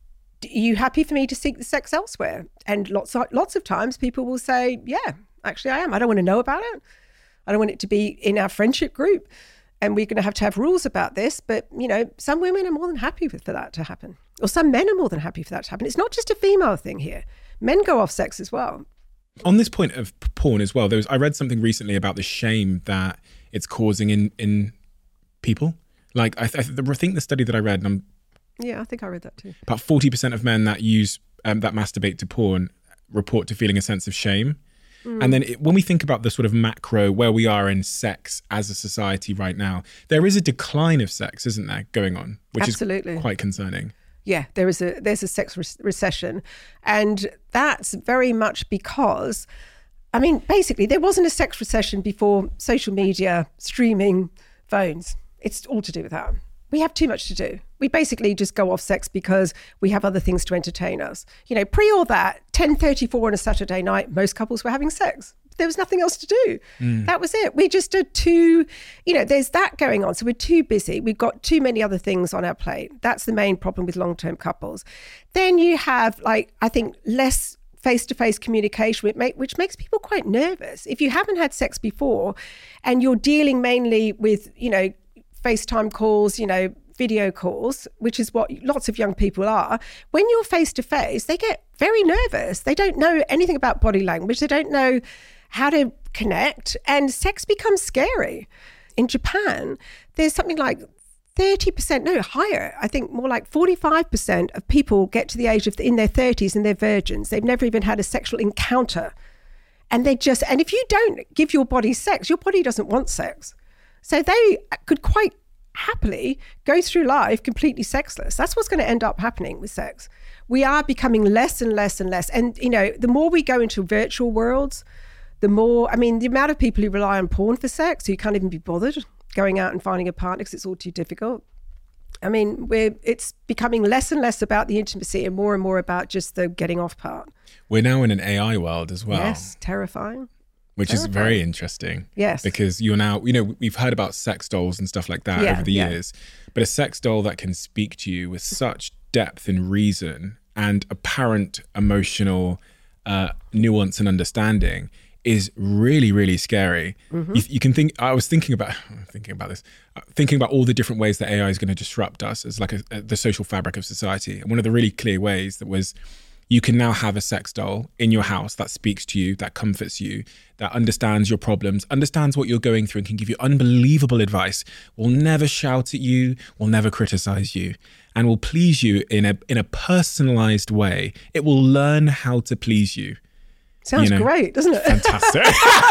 are you happy for me to seek the sex elsewhere? And lots of, lots of times people will say, yeah, actually I am. I don't want to know about it. I don't want it to be in our friendship group. And we're going to have to have rules about this. But, you know, some women are more than happy for that to happen. Or some men are more than happy for that to happen. It's not just a female thing here. Men go off sex as well. On this point of porn as well, there was, I read something recently about the shame that it's causing in, in people. Like, I, th- I think the study that I read, and I'm Yeah, I think I read that too. about forty percent of men that use, um, that masturbate to porn report to feeling a sense of shame. Mm. And then it, when we think about the sort of macro, where we are in sex as a society right now, there is a decline of sex, isn't there, going on? Which Absolutely. is quite concerning. Yeah, there is a there's a sex re- recession. And that's very much because, I mean, basically, there wasn't a sex recession before social media, streaming, phones. It's all to do with that. We have too much to do. We basically just go off sex because we have other things to entertain us. You know, pre all that, ten thirty-four on a Saturday night, most couples were having sex. There was nothing else to do. Mm. That was it. We just are too, you know, there's that going on. So we're too busy. We've got too many other things on our plate. That's the main problem with long-term couples. Then you have, like, I think, less face-to-face communication, which, make, which makes people quite nervous. If you haven't had sex before and you're dealing mainly with, you know, FaceTime calls, you know, video calls, which is what lots of young people are, when you're face-to-face, they get very nervous. They don't know anything about body language. They don't know how to connect, and sex becomes scary. In Japan, there's something like thirty percent, no, higher, I think more like forty-five percent of people get to the age of in their thirties and they're virgins. They've never even had a sexual encounter. And they just, and if you don't give your body sex, your body doesn't want sex. So they could quite happily go through life completely sexless. That's what's going to end up happening with sex. We are becoming less and less and less. And, you know, the more we go into virtual worlds, the more, I mean, the amount of people who rely on porn for sex, who can't even be bothered going out and finding a partner because it's all too difficult. I mean, we're it's becoming less and less about the intimacy and more and more about just the getting off part. We're now in an A I world as well. Yes, terrifying. Which terrifying. is very interesting. Yes. Because you're now, you know, we've heard about sex dolls and stuff like that yeah, over the yeah. years, but a sex doll that can speak to you with such depth and reason and apparent emotional uh, nuance and understanding is really, really scary. Mm-hmm. You, you can think, I was thinking about, thinking about this, uh, thinking about all the different ways that A I is going to disrupt us as like a, a, the social fabric of society. And one of the really clear ways that was, you can now have a sex doll in your house that speaks to you, that comforts you, that understands your problems, understands what you're going through and can give you unbelievable advice, will never shout at you, will never criticize you, and will please you in a in a personalized way. It will learn how to please you. Sounds you know, great, doesn't it? Fantastic.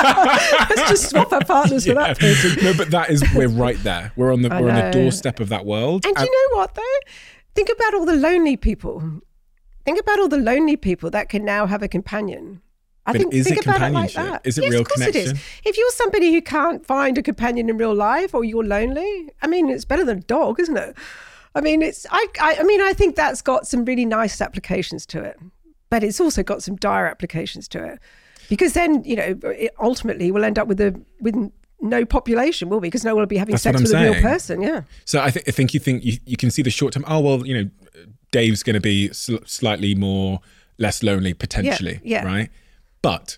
Let's just swap our partners yeah. for that person. No, but that is, we're right there. We're on the I we're on the know. doorstep of that world. And, and you know what though? Think about all the lonely people. Think about all the lonely people that can now have a companion. I but think is think it about it like companionship? that. Is it yes, real of course connection? It is. If you're somebody who can't find a companion in real life, or you're lonely, I mean, it's better than a dog, isn't it? I mean, it's. I. I, I mean, I think that's got some really nice applications to it, but it's also got some dire applications to it, because then you know, it ultimately we'll end up with a with no population, will we? Because no one will be having That's sex what I'm with saying. a real person. Yeah. So I, th- I think you think you, you can see the short term. Oh well, you know, Dave's going to be sl- slightly more less lonely potentially, yeah, yeah. right? But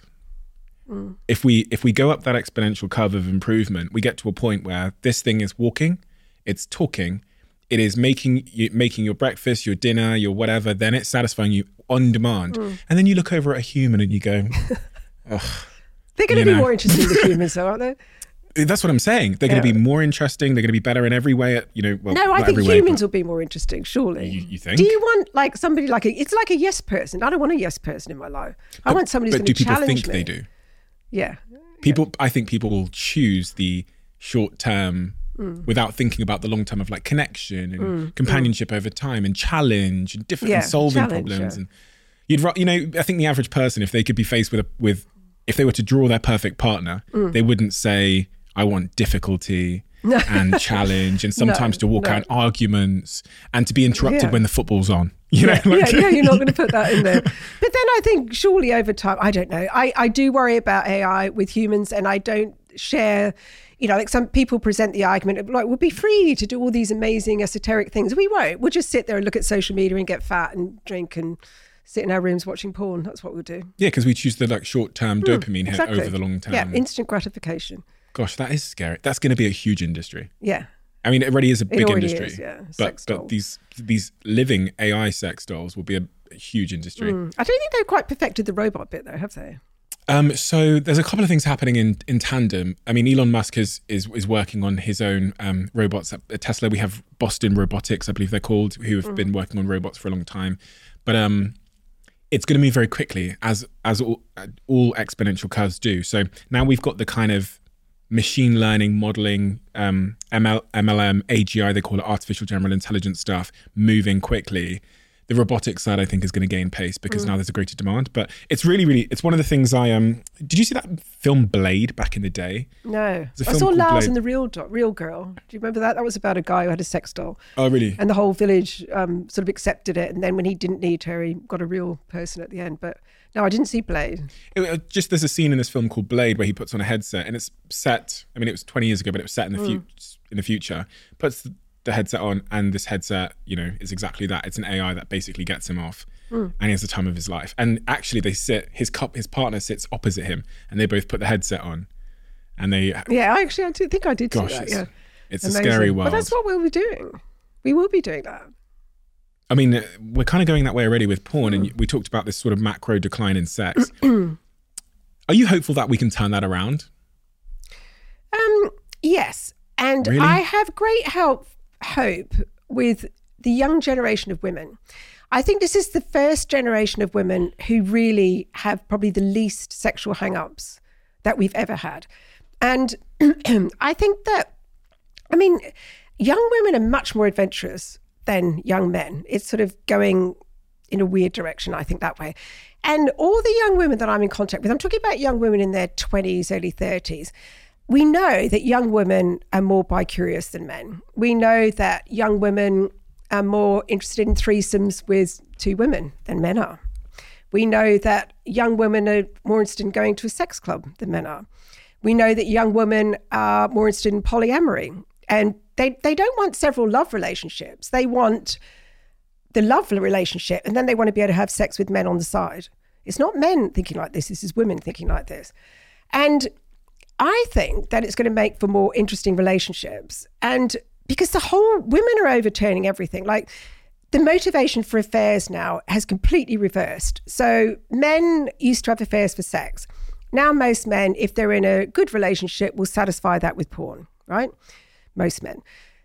mm. if we if we go up that exponential curve of improvement, we get to a point where this thing is walking, it's talking, it is making you making your breakfast, your dinner, your whatever. Then it's satisfying you on demand, mm. and then you look over at a human and you go, ugh. They're going to you be know. more interesting than humans, though, aren't they? That's what I'm saying. They're Yeah. going to be more interesting. They're going to be better in every way. At, you know, well, No, I not think every way, humans but- will be more interesting, surely. You, you think? Do you want like somebody like a, it's like a yes person. I don't want a yes person in my life. I But- want somebody who's but going do to people challenge think me. they do? Yeah. People, I think people will choose the short term Mm. without thinking about the long term of like connection and companionship over time and challenge and different Yeah, and solving challenge, problems. yeah. And you'd, ri- you know, I think the average person, if they could be faced with a, with, if they were to draw their perfect partner, Mm. they wouldn't say, "I want difficulty." and challenge and sometimes No, to walk no. out in arguments and to be interrupted Yeah. when the football's on. You Yeah, know, like, yeah, yeah, you're not going to put that in there. But then I think surely over time, I don't know. I, I do worry about A I with humans, and I don't share, you know, like some people present the argument of like, we'll be free to do all these amazing esoteric things. We won't. We'll just sit there and look at social media and get fat and drink and sit in our rooms watching porn. That's what we'll do. Yeah, because we choose the like short-term Mm, dopamine exactly. hit over the long term. Yeah, instant gratification. Gosh, that is scary. That's going to be a huge industry. Yeah. I mean, it already is a big already industry. is, yeah. But Sex but dolls. these these living A I sex dolls will be a, a huge industry. Mm. I don't think they've quite perfected the robot bit though, have they? Um, so there's a couple of things happening in, in tandem. I mean, Elon Musk is is, is working on his own um, robots at, at Tesla. We have Boston Robotics, I believe they're called, who have Mm. been working on robots for a long time. But um, it's going to move very quickly, as as all, all exponential curves do. So now we've got the kind of machine learning, modeling, um, M L, M L M, A G I, they call it artificial general intelligence stuff, moving quickly. The robotics side, I think, is going to gain pace because Mm. now there's a greater demand. But it's really, really, it's one of the things I um. Did you see that film Blade back in the day? No. There's a I film saw called Lars Blade. and the Real Do- Real Girl. Do you remember that? That was about a guy who had a sex doll. Oh, really? And the whole village um, sort of accepted it. And then when he didn't need her, he got a real person at the end. But no, I didn't see Blade. It, uh, just there's a scene in this film called Blade where he puts on a headset, and it's set. I mean, it was twenty years ago, but it was set in the Mm. future. In the future, puts the, the headset on, and this headset, you know, is exactly that. It's an A I that basically gets him off, Mm. and he has the time of his life. And actually, they sit. His cup, his partner sits opposite him, and they both put the headset on, and they. Yeah, I actually I do think I did Gosh, see that. it's, Yeah. it's Amazing. a scary world. But that's what we'll be doing. We will be doing that. I mean, we're kind of going that way already with porn, and we talked about this sort of macro decline in sex. Are you hopeful that we can turn that around? Um, yes. And Really? I have great help, hope with the young generation of women. I think this is the first generation of women who really have probably the least sexual hang-ups that we've ever had. And I think that, I mean, young women are much more adventurous than young men. It's sort of going in a weird direction, I think, that way. And all the young women that I'm in contact with, I'm talking about young women in their twenties, early thirties, we know that young women are more bi-curious than men. We know that young women are more interested in threesomes with two women than men are. We know that young women are more interested in going to a sex club than men are. We know that young women are more interested in polyamory. And they, they don't want several love relationships. They want the love relationship, and then they want to be able to have sex with men on the side. It's not men thinking like this, this is women thinking like this. And I think that it's going to make for more interesting relationships. And because the whole women are overturning everything, like the motivation for affairs now has completely reversed. So men used to have affairs for sex. Now most men, if they're in a good relationship, will satisfy that with porn, right? Most men.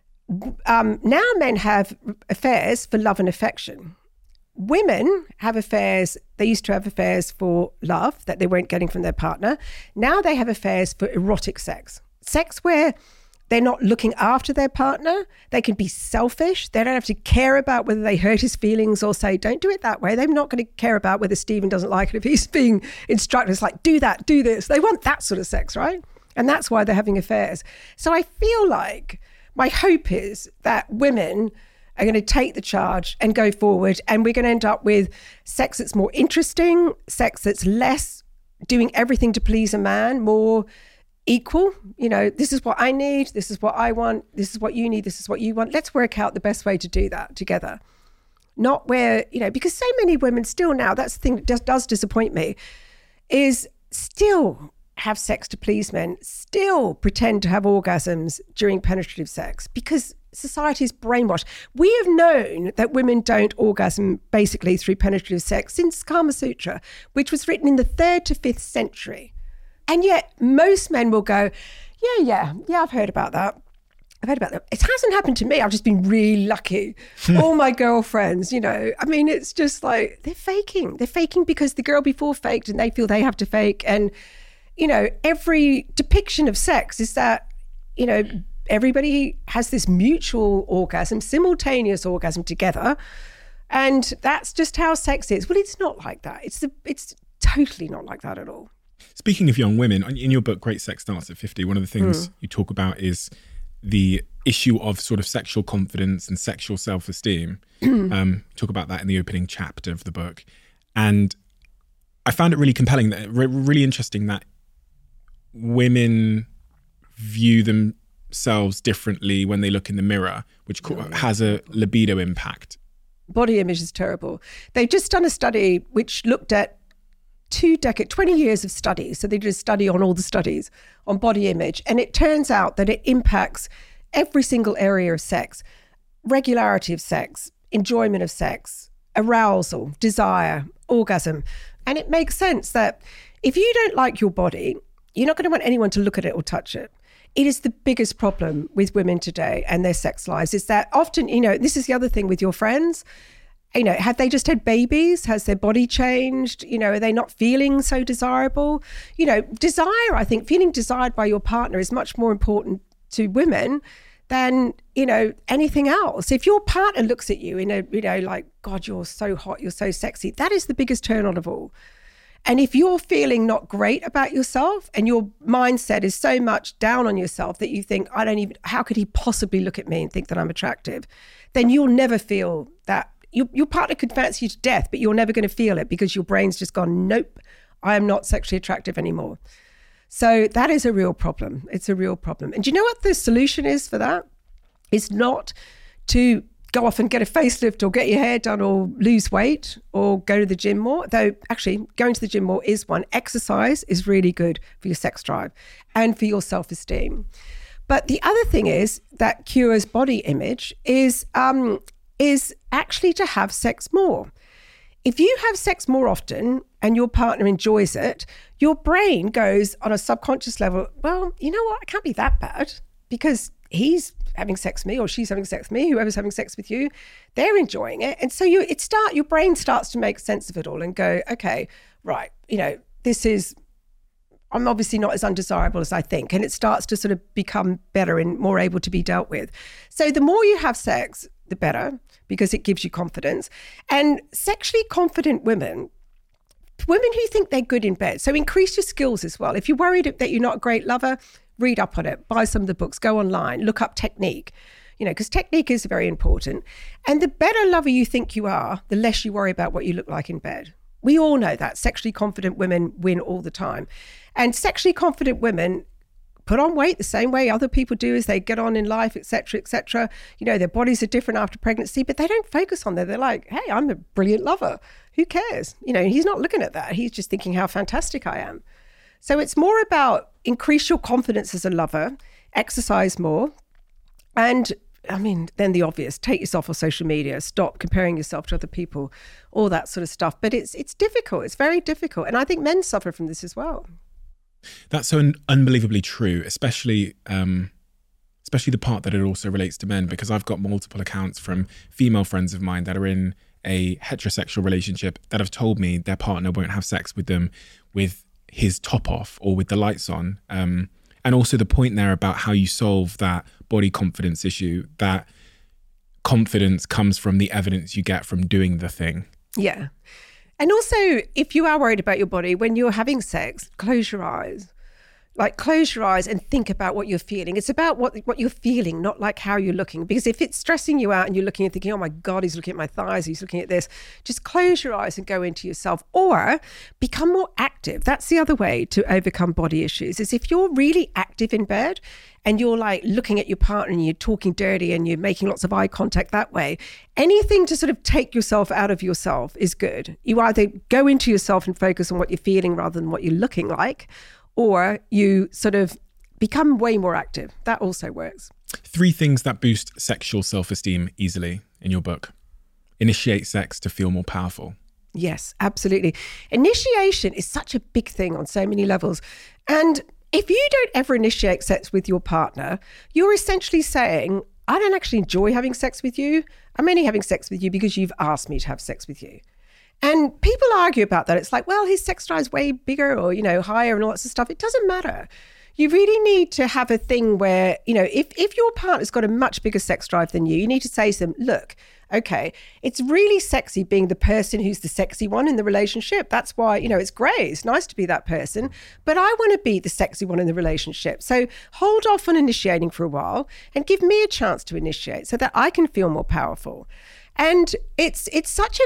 Um, now men have affairs for love and affection. Women have affairs, they used to have affairs for love that they weren't getting from their partner. Now they have affairs for erotic sex. Sex where they're not looking after their partner. They can be selfish. They don't have to care about whether they hurt his feelings or say, don't do it that way. They're not going to care about whether Stephen doesn't like it. If he's being instructed, it's like, do that, do this. They want that sort of sex, right? And that's why they're having affairs. So I feel like my hope is that women are going to take the charge and go forward, and we're going to end up with sex that's more interesting, sex that's less doing everything to please a man, more equal. You know, this is what I need, this is what I want, this is what you need, this is what you want. Let's work out the best way to do that together. Not where, you know, because so many women still now, that's the thing that does, does disappoint me, is still have sex to please men, still pretend to have orgasms during penetrative sex, because society is brainwashed. We have known that women don't orgasm basically through penetrative sex since Kama Sutra, which was written in the third to fifth century. And yet most men will go, yeah, yeah, yeah, I've heard about that. I've heard about that. It hasn't happened to me. I've just been really lucky. All my girlfriends, you know, I mean, it's just like, they're faking. They're faking because the girl before faked and they feel they have to fake. And, you know, every depiction of sex is that, you know, everybody has this mutual orgasm, simultaneous orgasm together. And that's just how sex is. Well, it's not like that. It's the, it's totally not like that at all. Speaking of young women, in your book, Great Sex Starts at fifty, one of the things Mm. you talk about is the issue of sort of sexual confidence and sexual self-esteem. um, talk about that in the opening chapter of the book. And I found it really compelling, that re- really interesting that women view themselves differently when they look in the mirror, which co- has a libido impact. Body image is terrible. They've just done a study which looked at two decades, twenty years of studies. So they did a study on all the studies on body image. And it turns out that it impacts every single area of sex: regularity of sex, enjoyment of sex, arousal, desire, orgasm. And it makes sense that if you don't like your body, you're not going to want anyone to look at it or touch it. It is the biggest problem with women today and their sex lives, is that often, you know, this is the other thing with your friends, you know, have they just had babies? Has their body changed? You know, are they not feeling so desirable? You know, desire, I think, feeling desired by your partner is much more important to women than, you know, anything else. If your partner looks at you in a, you know, like, God, you're so hot, you're so sexy, that is the biggest turn on of all. And if you're feeling not great about yourself and your mindset is so much down on yourself that you think, I don't even, how could he possibly look at me and think that I'm attractive? Then you'll never feel that. You, your partner could fancy you to death, but you're never going to feel it because your brain's just gone, nope, I am not sexually attractive anymore. So that is a real problem. It's a real problem. And do you know what the solution is for that? It's not to go off and get a facelift or get your hair done or lose weight or go to the gym more. Though actually going to the gym more is one. Exercise is really good for your sex drive and for your self-esteem. But the other thing is that cures body image is um, is actually to have sex more. If you have sex more often and your partner enjoys it, your brain goes on a subconscious level, well, you know what? It can't be that bad because he's having sex with me or she's having sex with me, whoever's having sex with you, they're enjoying it. And so you it start your brain starts to make sense of it all and go, okay, right, you know, this is, I'm obviously not as undesirable as I think. And it starts to sort of become better and more able to be dealt with. So the more you have sex, the better, because it gives you confidence. And sexually confident women, women who think they're good in bed, so increase your skills as well. If you're worried that you're not a great lover, read up on it, buy some of the books, go online, look up technique, you know, because technique is very important. And the better lover you think you are, the less you worry about what you look like in bed. We all know that sexually confident women win all the time. And sexually confident women put on weight the same way other people do as they get on in life, et cetera, et cetera. You know, their bodies are different after pregnancy, but they don't focus on that. They're like, hey, I'm a brilliant lover. Who cares? You know, he's not looking at that. He's just thinking how fantastic I am. So it's more about increase your confidence as a lover, exercise more, and I mean, then the obvious, take yourself off social media, stop comparing yourself to other people, all that sort of stuff. But it's it's difficult. It's very difficult. And I think men suffer from this as well. That's so un- unbelievably true, especially um, especially the part that it also relates to men, because I've got multiple accounts from female friends of mine that are in a heterosexual relationship that have told me their partner won't have sex with them with his top off or with the lights on. Um, and also the point there about how you solve that body confidence issue, that confidence comes from the evidence you get from doing the thing. Yeah. And also, if you are worried about your body, when you're having sex, close your eyes. Like, close your eyes and think about what you're feeling. It's about what what you're feeling, not like how you're looking. Because if it's stressing you out and you're looking and thinking, oh my God, he's looking at my thighs, he's looking at this, just close your eyes and go into yourself. Or become more active. That's the other way to overcome body issues, is if you're really active in bed and you're like looking at your partner and you're talking dirty and you're making lots of eye contact that way, anything to sort of take yourself out of yourself is good. You either go into yourself and focus on what you're feeling rather than what you're looking like, or you sort of become way more active. That also works. Three things that boost sexual self-esteem easily in your book. Initiate sex to feel more powerful. Yes, absolutely. Initiation is such a big thing on so many levels. And if you don't ever initiate sex with your partner, you're essentially saying, I don't actually enjoy having sex with you. I'm only having sex with you because you've asked me to have sex with you. And people argue about that. It's like, well, his sex drive is way bigger or, you know, higher and all that sort of stuff. It doesn't matter. You really need to have a thing where, you know, if, if your partner's got a much bigger sex drive than you, you need to say to them, look, okay, it's really sexy being the person who's the sexy one in the relationship. That's why, you know, it's great. It's nice to be that person, but I want to be the sexy one in the relationship. So hold off on initiating for a while and give me a chance to initiate so that I can feel more powerful. And it's it's such a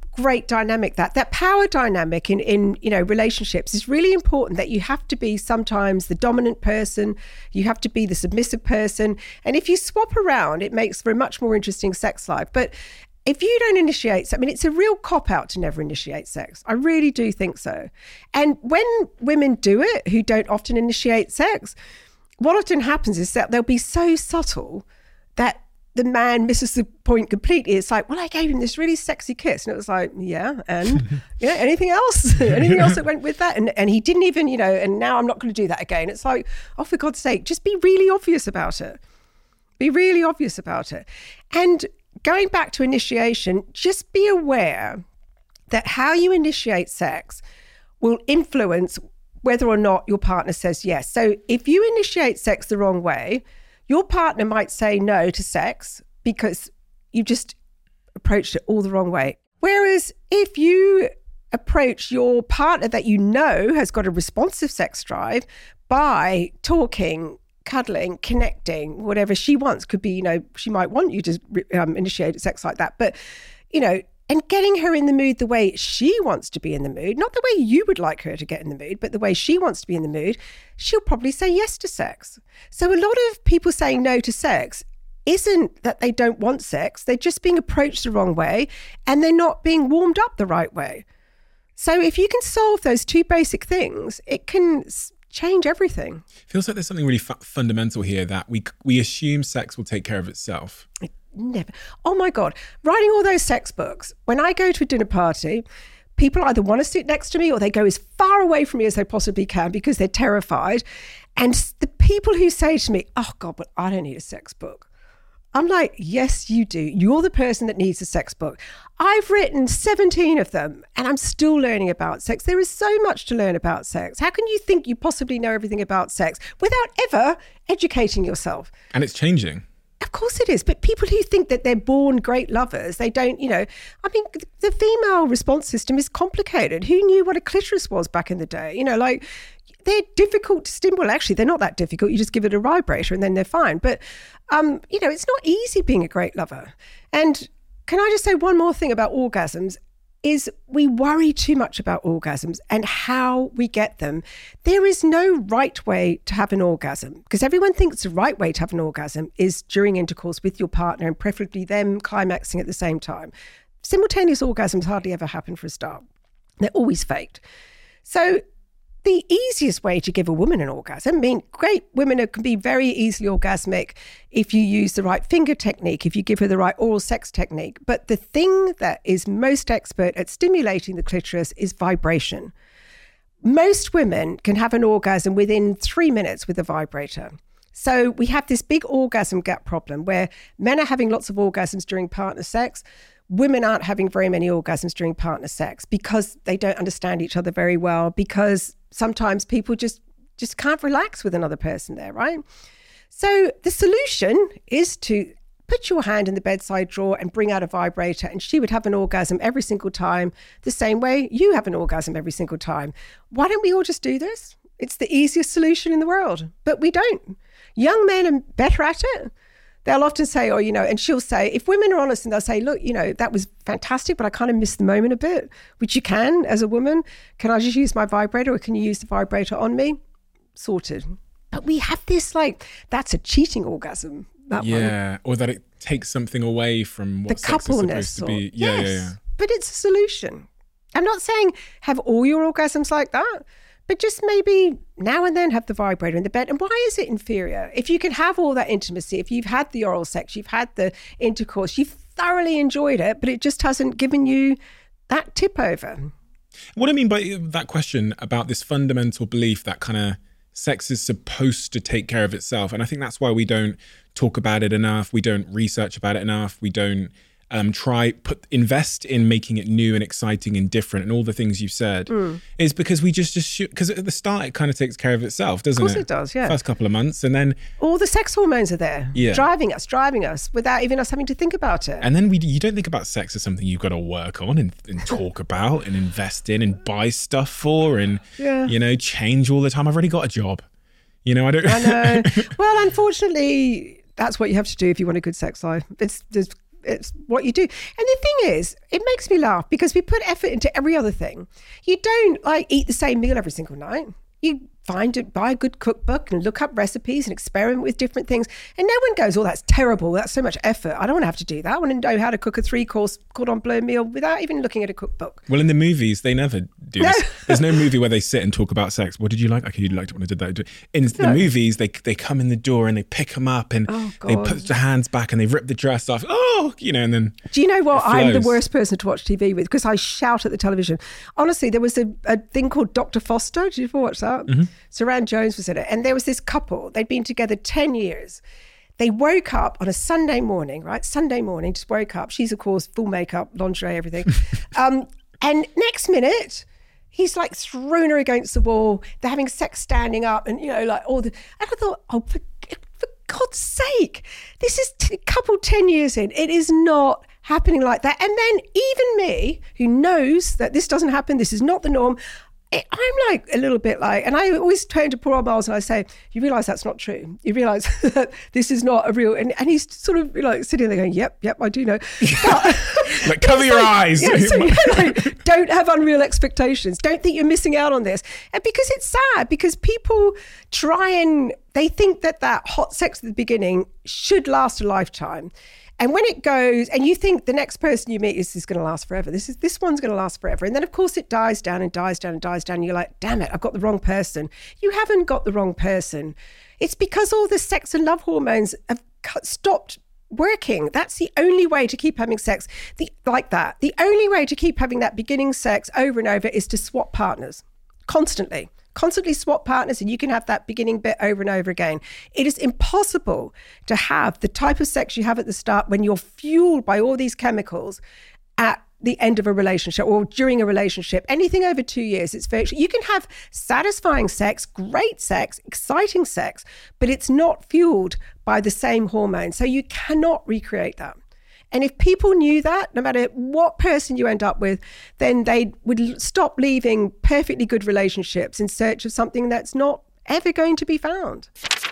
great dynamic that that power dynamic in in you know relationships is really important, that you have to be sometimes the dominant person, you have to be the submissive person, and if you swap around it makes for a much more interesting sex life. But if you don't initiate, I mean, it's a real cop-out to never initiate sex. I really do think so. And when women do it who don't often initiate sex, what often happens is that they'll be so subtle that the man misses the point completely. It's like, well, I gave him this really sexy kiss. And it was like, yeah, and yeah, anything else? anything else that went with that? And and he didn't even, you know, and now I'm not going to do that again. It's like, oh, for God's sake, just be really obvious about it. Be really obvious about it. And going back to initiation, just be aware that how you initiate sex will influence whether or not your partner says yes. So if you initiate sex the wrong way, your partner might say no to sex because you just approached it all the wrong way. Whereas if you approach your partner that you know has got a responsive sex drive by talking, cuddling, connecting, whatever she wants, could be, you know, she might want you to um, initiate sex like that, but, you know, and getting her in the mood the way she wants to be in the mood, not the way you would like her to get in the mood, but the way she wants to be in the mood, she'll probably say yes to sex. So a lot of people saying no to sex isn't that they don't want sex, they're just being approached the wrong way and they're not being warmed up the right way. So if you can solve those two basic things, it can change everything. Feels like there's something really fu- fundamental here, that we we assume sex will take care of itself. It never. Oh my God. Writing all those sex books. When I go to a dinner party, people either want to sit next to me or they go as far away from me as they possibly can because they're terrified. And the people who say to me, oh God, but I don't need a sex book. I'm like, yes, you do. You're the person that needs a sex book. I've written seventeen of them and I'm still learning about sex. There is so much to learn about sex. How can you think you possibly know everything about sex without ever educating yourself? And it's changing. Of course it is. But people who think that they're born great lovers, they don't, you know, I mean, the female response system is complicated. Who knew what a clitoris was back in the day? You know, like, they're difficult to stimulate. Actually, they're not that difficult. You just give it a vibrator and then they're fine. But, um, you know, it's not easy being a great lover. And can I just say one more thing about orgasms? Is we worry too much about orgasms and how we get them. There is no right way to have an orgasm, because everyone thinks the right way to have an orgasm is during intercourse with your partner and preferably them climaxing at the same time. Simultaneous orgasms hardly ever happen for a start. They're always faked. So the easiest way to give a woman an orgasm, I mean, great women can be very easily orgasmic if you use the right finger technique, if you give her the right oral sex technique. But the thing that is most expert at stimulating the clitoris is vibration. Most women can have an orgasm within three minutes with a vibrator. So we have this big orgasm gap problem where men are having lots of orgasms during partner sex. Women aren't having very many orgasms during partner sex because they don't understand each other very well, because sometimes people just, just can't relax with another person there, right? So the solution is to put your hand in the bedside drawer and bring out a vibrator, and she would have an orgasm every single time, the same way you have an orgasm every single time. Why don't we all just do this? It's the easiest solution in the world, but we don't. Young men are better at it. They'll often say, oh, you know, and she'll say, if women are honest and they'll say, look, you know, that was fantastic, but I kind of missed the moment a bit, which you can as a woman. Can I just use my vibrator, or can you use the vibrator on me? Sorted. But we have this, like, that's a cheating orgasm. That yeah, one. Or that it takes something away from what the sex is supposed to or, be. Yeah, yes, yeah, yeah. But it's a solution. I'm not saying have all your orgasms like that, but just maybe now and then have the vibrator in the bed. And why is it inferior? If you can have all that intimacy, if you've had the oral sex, you've had the intercourse, you've thoroughly enjoyed it, but it just hasn't given you that tip over. What I mean by that question about this fundamental belief that kind of sex is supposed to take care of itself. And I think that's why we don't talk about it enough. We don't research about it enough. We don't Um, try put invest in making it new and exciting and different and all the things you've said mm. is because we just just because at the start it kind of takes care of itself, doesn't it? Of course it does, yeah. First couple of months, and then all the sex hormones are there, yeah. driving us, driving us without even us having to think about it. And then we you don't think about sex as something you've got to work on and, and talk about and invest in and buy stuff for and yeah. you know change all the time. I've already got a job, you know. I don't. I know. Well, unfortunately, that's what you have to do if you want a good sex life. It's there's it's what you do. And the thing is, it makes me laugh because we put effort into every other thing. You don't like eat the same meal every single night. You find it, buy a good cookbook and look up recipes and experiment with different things. And no one goes, oh, that's terrible. That's so much effort. I don't want to have to do that. I want to know how to cook a three-course cordon bleu meal without even looking at a cookbook. Well, in the movies, they never do No. this. There's no movie where they sit and talk about sex. What did you like? Okay, you liked it when I did that. In the No. movies, they they come in the door and they pick them up and Oh, they God. put their hands back and they rip the dress off. Oh, you know, and then... Do you know what? It I'm the flows. worst person to watch T V with because I shout at the television. Honestly, there was a, a thing called Doctor Foster. Did you ever watch that? Mm-hmm. Saran Jones was in it. And there was this couple. They'd been together ten years. They woke up on a Sunday morning, right? Sunday morning, just woke up. She's, of course, full makeup, lingerie, everything. um, and next minute... he's like thrown her against the wall. They're having sex standing up and, you know, like all the... And I thought, oh, for, for God's sake, this is a couple ten years in. It is not happening like that. And then even me, who knows that this doesn't happen, this is not the norm, it, I'm like a little bit like... And I always turn to poor old Miles and I say, you realise that's not true. You realise that this is not a real... And, and he's sort of like sitting there going, yep, yep, I do know. But, Like, cover your eyes. yeah, so you're like, don't have unreal expectations. Don't think you're missing out on this. And because it's sad, because people try and they think that that hot sex at the beginning should last a lifetime. And when it goes, and you think the next person you meet is, is going to last forever. This is this one's going to last forever. And then, of course, it dies down and dies down and dies down. And you're like, damn it, I've got the wrong person. You haven't got the wrong person. It's because all the sex and love hormones have cut, stopped working. That's the only way to keep having sex the, like that. The only way to keep having that beginning sex over and over is to swap partners constantly. Constantly swap partners and you can have that beginning bit over and over again. It is impossible to have the type of sex you have at the start when you're fueled by all these chemicals at the end of a relationship or during a relationship. Anything over two years, it's virtually... You can have satisfying sex, great sex, exciting sex, but it's not fueled by the same hormone. So you cannot recreate that. And if people knew that, no matter what person you end up with, then they would stop leaving perfectly good relationships in search of something that's not ever going to be found.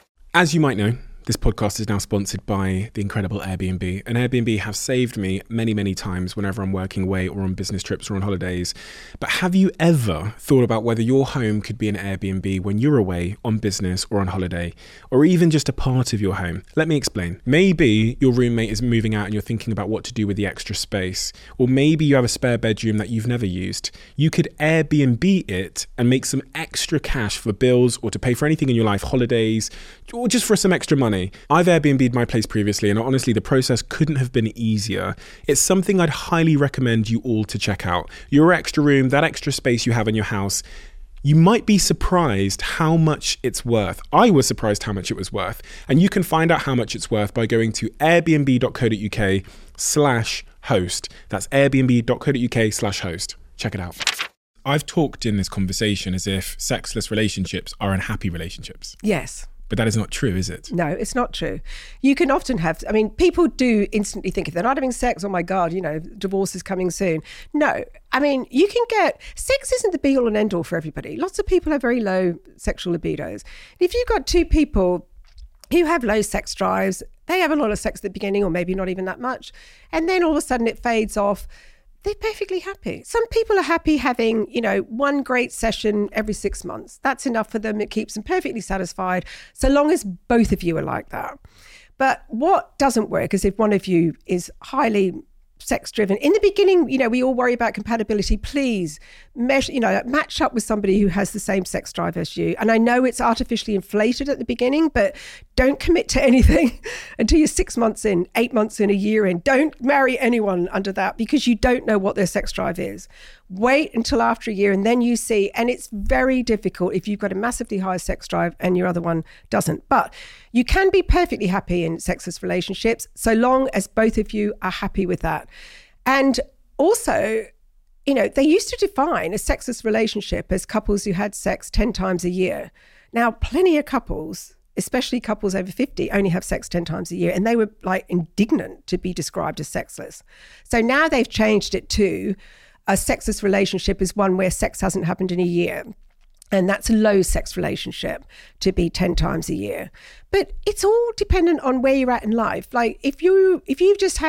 As you might know, this podcast is now sponsored by the incredible Airbnb. And Airbnb have saved me many, many times whenever I'm working away or on business trips or on holidays. But have you ever thought about whether your home could be an Airbnb when you're away on business or on holiday, or even just a part of your home? Let me explain. Maybe your roommate is moving out and you're thinking about what to do with the extra space. Or maybe you have a spare bedroom that you've never used. You could Airbnb it and make some extra cash for bills or to pay for anything in your life, holidays, or just for some extra money. I've Airbnb'd my place previously, and honestly, the process couldn't have been easier. It's something I'd highly recommend you all to check out. Your extra room, that extra space you have in your house, you might be surprised how much it's worth. I was surprised how much it was worth. And you can find out how much it's worth by going to airbnb.co.uk slash host. That's airbnb.co.uk slash host. Check it out. I've talked in this conversation as if sexless relationships are unhappy relationships. Yes. But that is not true, is it? No, it's not true. You can often have, I mean, people do instantly think if they're not having sex, oh my God, you know, divorce is coming soon. No, I mean, you can get, sex isn't the be all and end all for everybody. Lots of people have very low sexual libidos. If you've got two people who have low sex drives, they have a lot of sex at the beginning or maybe not even that much. And then all of a sudden it fades off. They're perfectly happy. Some people are happy having, you know, one great session every six months. That's enough for them. It keeps them perfectly satisfied, so long as both of you are like that. But what doesn't work is if one of you is highly sex driven. In the beginning, you know, we all worry about compatibility. Please measure, you know, match up with somebody who has the same sex drive as you. And I know it's artificially inflated at the beginning, but don't commit to anything until you're six months in, eight months in, a year in. Don't marry anyone under that because you don't know what their sex drive is. Wait until after a year and then you see. And it's very difficult if you've got a massively high sex drive and your other one doesn't. But you can be perfectly happy in sexless relationships so long as both of you are happy with that. And also, you know, they used to define a sexless relationship as couples who had sex ten times a year. Now, plenty of couples, especially couples over fifty, only have sex ten times a year. And they were like indignant to be described as sexless. So now they've changed it to a sexless relationship is one where sex hasn't happened in a year. And that's a low sex relationship to be ten times a year. But it's all dependent on where you're at in life. Like if you, if you've just had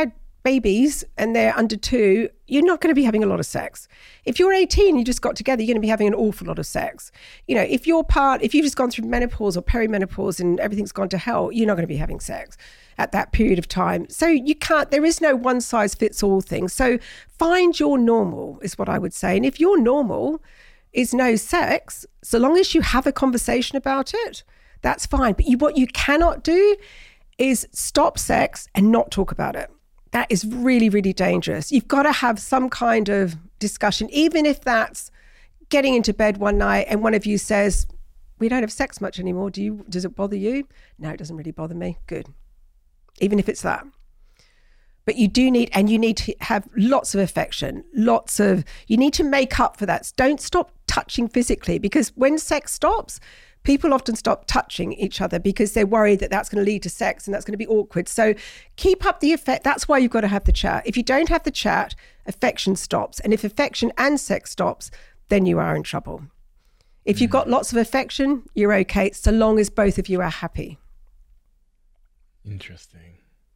babies and they're under two, you're not going to be having a lot of sex. If you're eighteen, you just got together, you're going to be having an awful lot of sex. You know, if you're part, if you've just gone through menopause or perimenopause and everything's gone to hell, you're not going to be having sex at that period of time. So you can't, there is no one size fits all thing. So find your normal is what I would say. And if your normal is no sex, so long as you have a conversation about it, that's fine. But you, what you cannot do is stop sex and not talk about it. That is really, really dangerous. You've got to have some kind of discussion, even if that's getting into bed one night and one of you says, we don't have sex much anymore. Do you? Does it bother you? No, it doesn't really bother me. Good. Even if it's that. But you do need, and you need to have lots of affection, lots of, you need to make up for that. Don't stop touching physically, because when sex stops, people often stop touching each other because they're worried that that's going to lead to sex and that's going to be awkward. So keep up the effect. That's why you've got to have the chat. If you don't have the chat, affection stops. And if affection and sex stops, then you are in trouble. If you've got lots of affection, you're okay, so long as both of you are happy. Interesting.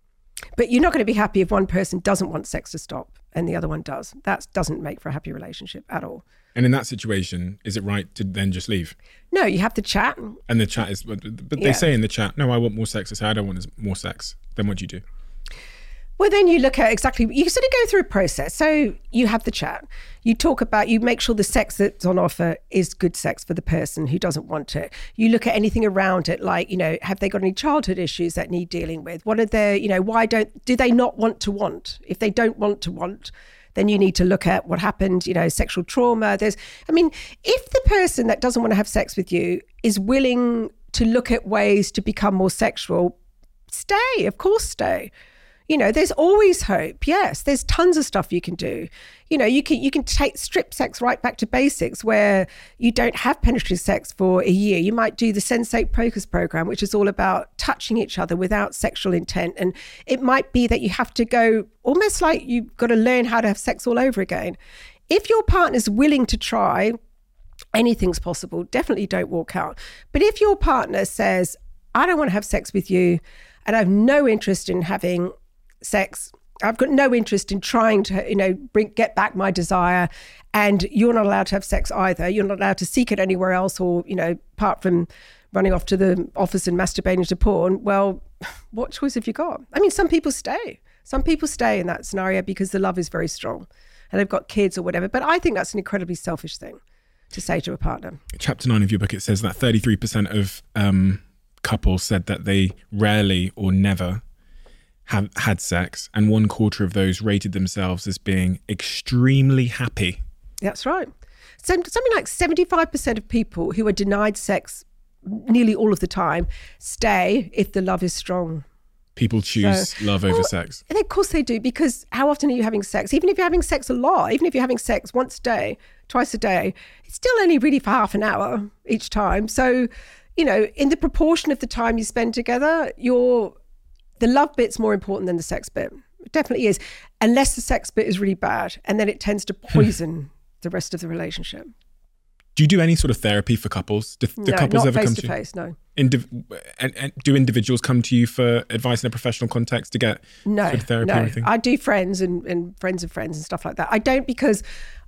But you're not going to be happy if one person doesn't want sex to stop and the other one does. That doesn't make for a happy relationship at all. And in that situation, is it right to then just leave? No, you have to chat. And the chat is, but they Yeah. say in the chat, no, I want more sex. I say, I don't want more sex. Then what do you do? Well, then you look at exactly, you sort of go through a process. So you have the chat, you talk about, you make sure the sex that's on offer is good sex for the person who doesn't want it. You look at anything around it, like, you know, have they got any childhood issues that need dealing with? What are their, you know, why don't, do they not want to want? If they don't want to want, then you need to look at what happened, you know, sexual trauma. There's, I mean, if the person that doesn't want to have sex with you is willing to look at ways to become more sexual, stay, of course, stay. You know, there's always hope. Yes, there's tons of stuff you can do. You know, you can you can take strip sex right back to basics, where you don't have penetrative sex for a year. You might do the Sensate Focus program, which is all about touching each other without sexual intent. And it might be that you have to go almost like you've got to learn how to have sex all over again. If your partner's willing to try, anything's possible. Definitely don't walk out. But if your partner says, I don't want to have sex with you and I have no interest in having sex, I've got no interest in trying to, you know, bring get back my desire, and you're not allowed to have sex either. You're not allowed to seek it anywhere else, or, you know, apart from running off to the office and masturbating to porn. Well, what choice have you got? I mean, some people stay. Some people stay in that scenario because the love is very strong and they've got kids or whatever. But I think that's an incredibly selfish thing to say to a partner. Chapter nine of your book, it says that thirty-three percent of um, couples said that they rarely or never have had sex, and one quarter of those rated themselves as being extremely happy. That's right. So, something like seventy-five percent of people who are denied sex nearly all of the time stay if the love is strong. People choose So- love over Well, sex. And of course they do, because how often are you having sex? Even if you're having sex a lot, even if you're having sex once a day, twice a day, it's still only really for half an hour each time. So, you know, in the proportion of the time you spend together, you're the love bit's more important than the sex bit. It definitely is. Unless the sex bit is really bad, and then it tends to poison the rest of the relationship. Do you do any sort of therapy for couples? Do, do No, couples not ever face come to to you? face, no. Indiv- and, and do individuals come to you for advice in a professional context to get No, sort of therapy or no. anything? I do friends and, and friends of friends and stuff like that. I don't, because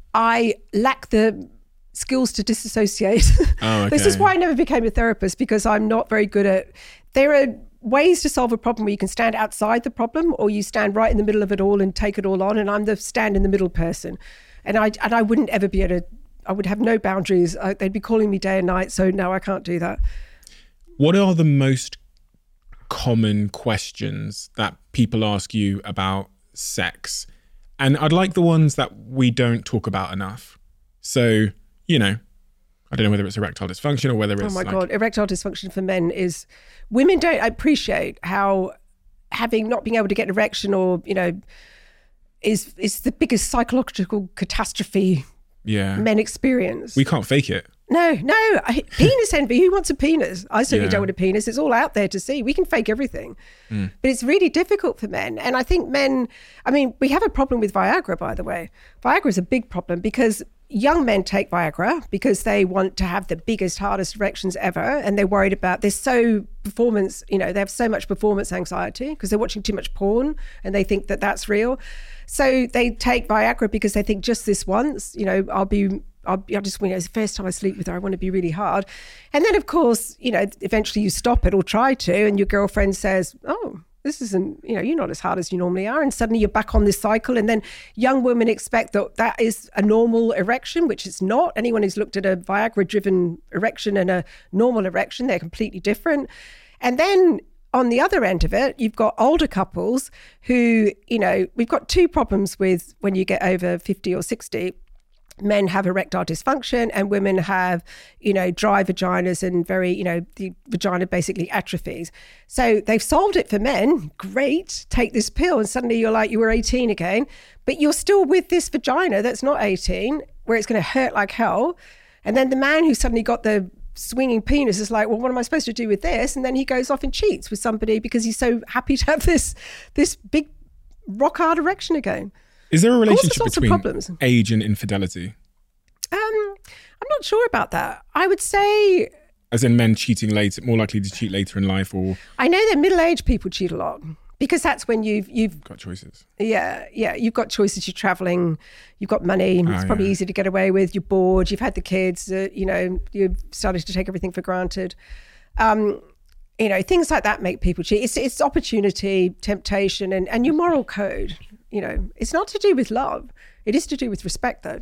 I lack the skills to disassociate. Oh, This is okay. why I never became a therapist, because I'm not very good at, there are ways to solve a problem where you can stand outside the problem, or you stand right in the middle of it all and take it all on. And I'm the stand in the middle person. And I, and I wouldn't ever be able to, I would have no boundaries. I, they'd be calling me day and night. So no, I can't do that. What are the most common questions that people ask you about sex? And I'd like the ones that we don't talk about enough. So, you know, I don't know whether it's erectile dysfunction or whether it's Oh my like, God, erectile dysfunction for men is, women don't appreciate how having not being able to get an erection, or, you know, is is the biggest psychological catastrophe yeah, men experience. we can't fake it. No, no, I, penis envy. Who wants a penis? I certainly Yeah. don't want a penis. It's all out there to see. We can fake everything. Mm. But it's really difficult for men. And I think men, I mean, we have a problem with Viagra, by the way. Viagra is a big problem because young men take Viagra because they want to have the biggest, hardest erections ever. And they're worried about, they're so performance, you know, they have so much performance anxiety because they're watching too much porn and they think that that's real. So they take Viagra because they think just this once, you know, I'll be, I'll, I'll just, you know, it's the first time I sleep with her, I want to be really hard. And then, of course, you know, eventually you stop it or try to, and your girlfriend says, oh, this isn't, you know, you're not as hard as you normally are. And suddenly you're back on this cycle. And then young women expect that that is a normal erection, which it's not. Anyone who's looked at a Viagra-driven erection and a normal erection, they're completely different. And then on the other end of it, you've got older couples who, you know, we've got two problems with when you get over fifty or sixty. Men have erectile dysfunction and women have, you know, dry vaginas and very, you know, the vagina basically atrophies. So they've solved it for men. Great. Take this pill and suddenly you're like you were eighteen again, but you're still with this vagina that's not eighteen, where it's going to hurt like hell. And then the man who suddenly got the swinging penis is like, well, what am I supposed to do with this? And then he goes off and cheats with somebody because he's so happy to have this, this big rock hard erection again. Is there a relationship between problems. age and infidelity? Um, I'm not sure about that. I would say... As in men cheating later, more likely to cheat later in life, or... I know that middle-aged people cheat a lot because that's when you've... you've got choices. Yeah, yeah. You've got choices. You're travelling. You've got money. It's oh, probably yeah. easy to get away with. You're bored. You've had the kids. Uh, you know, you've started to take everything for granted. Um, you know, things like that make people cheat. It's, it's opportunity, temptation, and, and your moral code. You know, it's not to do with love. It is to do with respect, though.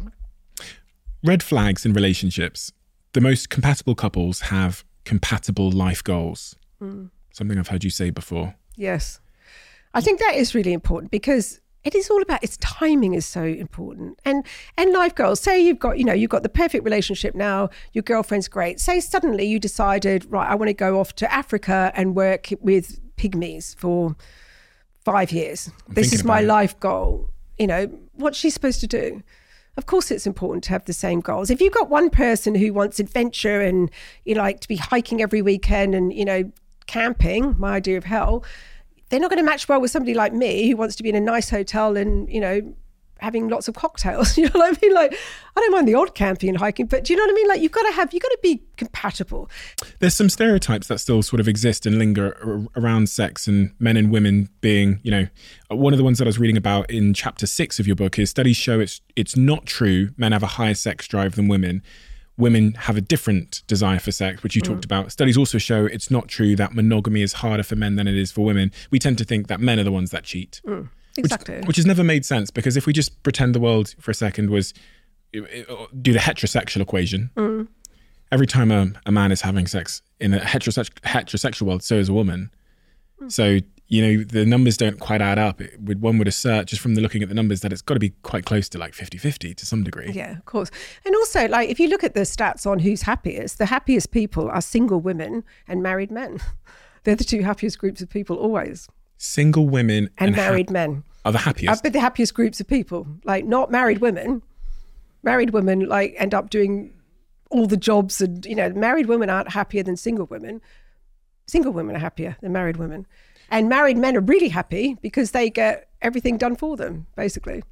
Red flags in relationships. The most compatible couples have compatible life goals. Mm. Something I've heard you say before. Yes. I think that is really important because it is all about, its timing is so important. And and life goals. Say you've got, you know, you've got the perfect relationship now, your girlfriend's great. Say suddenly you decided, right, I want to go off to Africa and work with pygmies for five years. I'm this is my it. life goal. You know, what's she supposed to do? Of course it's important to have the same goals. If you've got one person who wants adventure and you like to be hiking every weekend and, you know, camping, my idea of hell, they're not going to match well with somebody like me who wants to be in a nice hotel and, you know, having lots of cocktails. You know what I mean? Like, I don't mind the odd camping and hiking, but do you know what I mean? Like, you've got to have, you've got to be compatible. There's some stereotypes that still sort of exist and linger ar- around sex and men and women being, you know, one of the ones that I was reading about in chapter six of your book is studies show it's it's not true. Men have a higher sex drive than women. Women have a different desire for sex, which you mm. talked about. Studies also show it's not true that monogamy is harder for men than it is for women. We tend to think that men are the ones that cheat. Mm. Exactly. Which, which has never made sense, because if we just pretend the world for a second was, do the heterosexual equation, mm. every time a, a man is having sex in a heterosex, heterosexual world, so is a woman. Mm. So, you know, the numbers don't quite add up. It would, one would assert, just from the looking at the numbers, that it's got to be quite close to like fifty-fifty to some degree. Yeah, of course. And also, like, if you look at the stats on who's happiest, the happiest people are single women and married men. They're the two happiest groups of people always. Single women and, and ha- married men are the happiest. But the happiest groups of people, like not married women. Married women like end up doing all the jobs, and you know, married women aren't happier than single women. Single women are happier than married women, and married men are really happy because they get everything done for them, basically.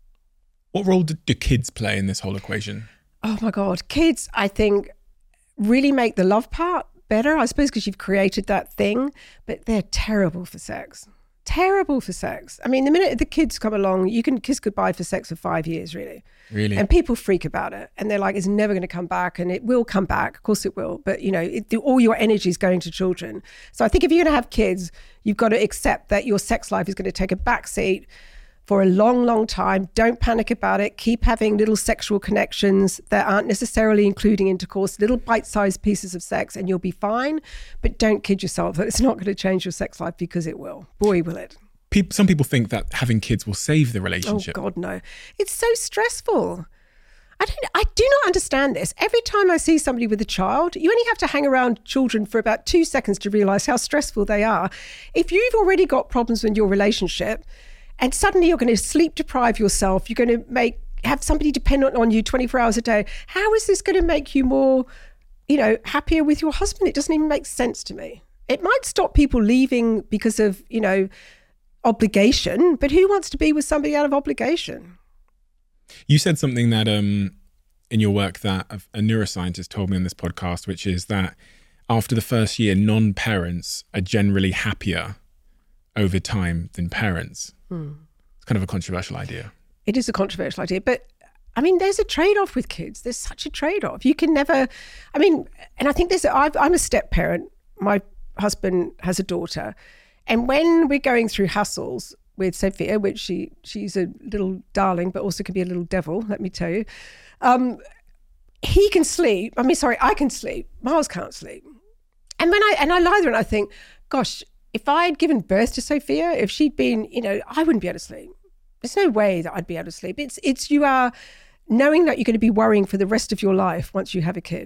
What role do, do kids play in this whole equation? Oh my God, kids! I think really make the love part better, I suppose, because you've created that thing, but they're terrible for sex. Terrible for sex. I mean, the minute the kids come along, you can kiss goodbye for sex for five years, really. Really? And people freak about it. And they're like, it's never going to come back. And it will come back. Of course it will. But, you know, it, all your energy is going to children. So I think if you're going to have kids, you've got to accept that your sex life is going to take a backseat for a long, long time. Don't panic about it. Keep having little sexual connections that aren't necessarily including intercourse, little bite-sized pieces of sex, and you'll be fine. But don't kid yourself that it's not going to change your sex life, because it will. Boy, will it. People, some people think that having kids will save the relationship. Oh, God, no. It's so stressful. I don't. I do not understand this. Every time I see somebody with a child, you only have to hang around children for about two seconds to realise how stressful they are. If you've already got problems in your relationship, and suddenly you're going to sleep deprive yourself, you're going to make have somebody dependent on you twenty-four hours a day. How is this going to make you more, you know, happier with your husband? It doesn't even make sense to me. It might stop people leaving because of, you know, obligation, but who wants to be with somebody out of obligation? You said something that um, in your work that a neuroscientist told me on this podcast, which is that after the first year, non-parents are generally happier over time than parents. Hmm. It's kind of a controversial idea. It is a controversial idea, but I mean, there's a trade-off with kids. There's such a trade-off. You can never, I mean, and I think there's, I've, I'm a step parent. My husband has a daughter. And when we're going through hassles with Sophia, which she she's a little darling, but also can be a little devil, let me tell you, um, he can sleep. I mean, sorry, I can sleep. Miles can't sleep. And when I, and I lie there and I think, gosh, if I had given birth to Sophia, if she'd been, you know, I wouldn't be able to sleep. There's no way that I'd be able to sleep. It's, it's you are knowing that you're going to be worrying for the rest of your life once you have a kid.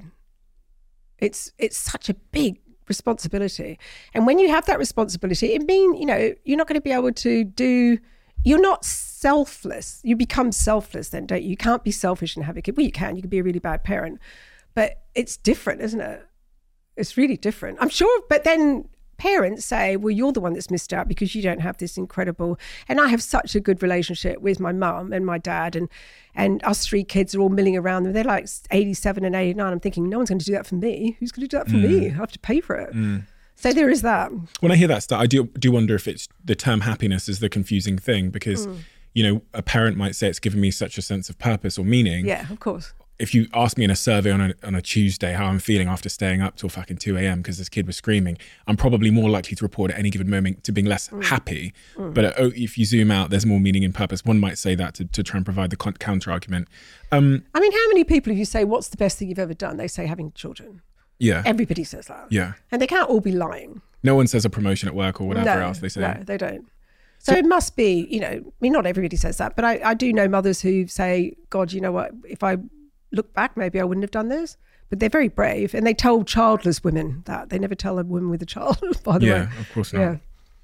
It's, it's such a big responsibility. And when you have that responsibility, it means, you know, you're not going to be able to do, you're not selfless. You become selfless then, don't you? You can't be selfish and have a kid. Well, you can, you can be a really bad parent, but it's different, isn't it? It's really different. I'm sure, but then parents say, well, you're the one that's missed out because you don't have this incredible, and I have such a good relationship with my mum and my dad, and and us three kids are all milling around them. They're like eighty-seven and eighty-nine. I'm thinking, no one's going to do that for me. Who's going to do that for mm. me? I have to pay for it. Mm. So there is that. When I hear that stuff, I do do wonder if it's the term happiness is the confusing thing, because, mm. you know, a parent might say it's given me such a sense of purpose or meaning. Yeah, of course. If you ask me in a survey on a, on a Tuesday how I'm feeling after staying up till fucking two a.m. because this kid was screaming, I'm probably more likely to report at any given moment to being less mm. happy. Mm. But uh, if you zoom out, there's more meaning and purpose. One might say that to, to try and provide the con- counter argument. Um, I mean, how many people, if you say, what's the best thing you've ever done? They say having children. Yeah. Everybody says that. Yeah. And they can't all be lying. No one says a promotion at work or whatever no, else they say. No, they don't. So, so it must be, you know, I mean, not everybody says that, but I, I do know mothers who say, God, you know what, if I look back, maybe I wouldn't have done this. But they're very brave, and they tell childless women that. They never tell a woman with a child, by the yeah, way. Yeah, of course not.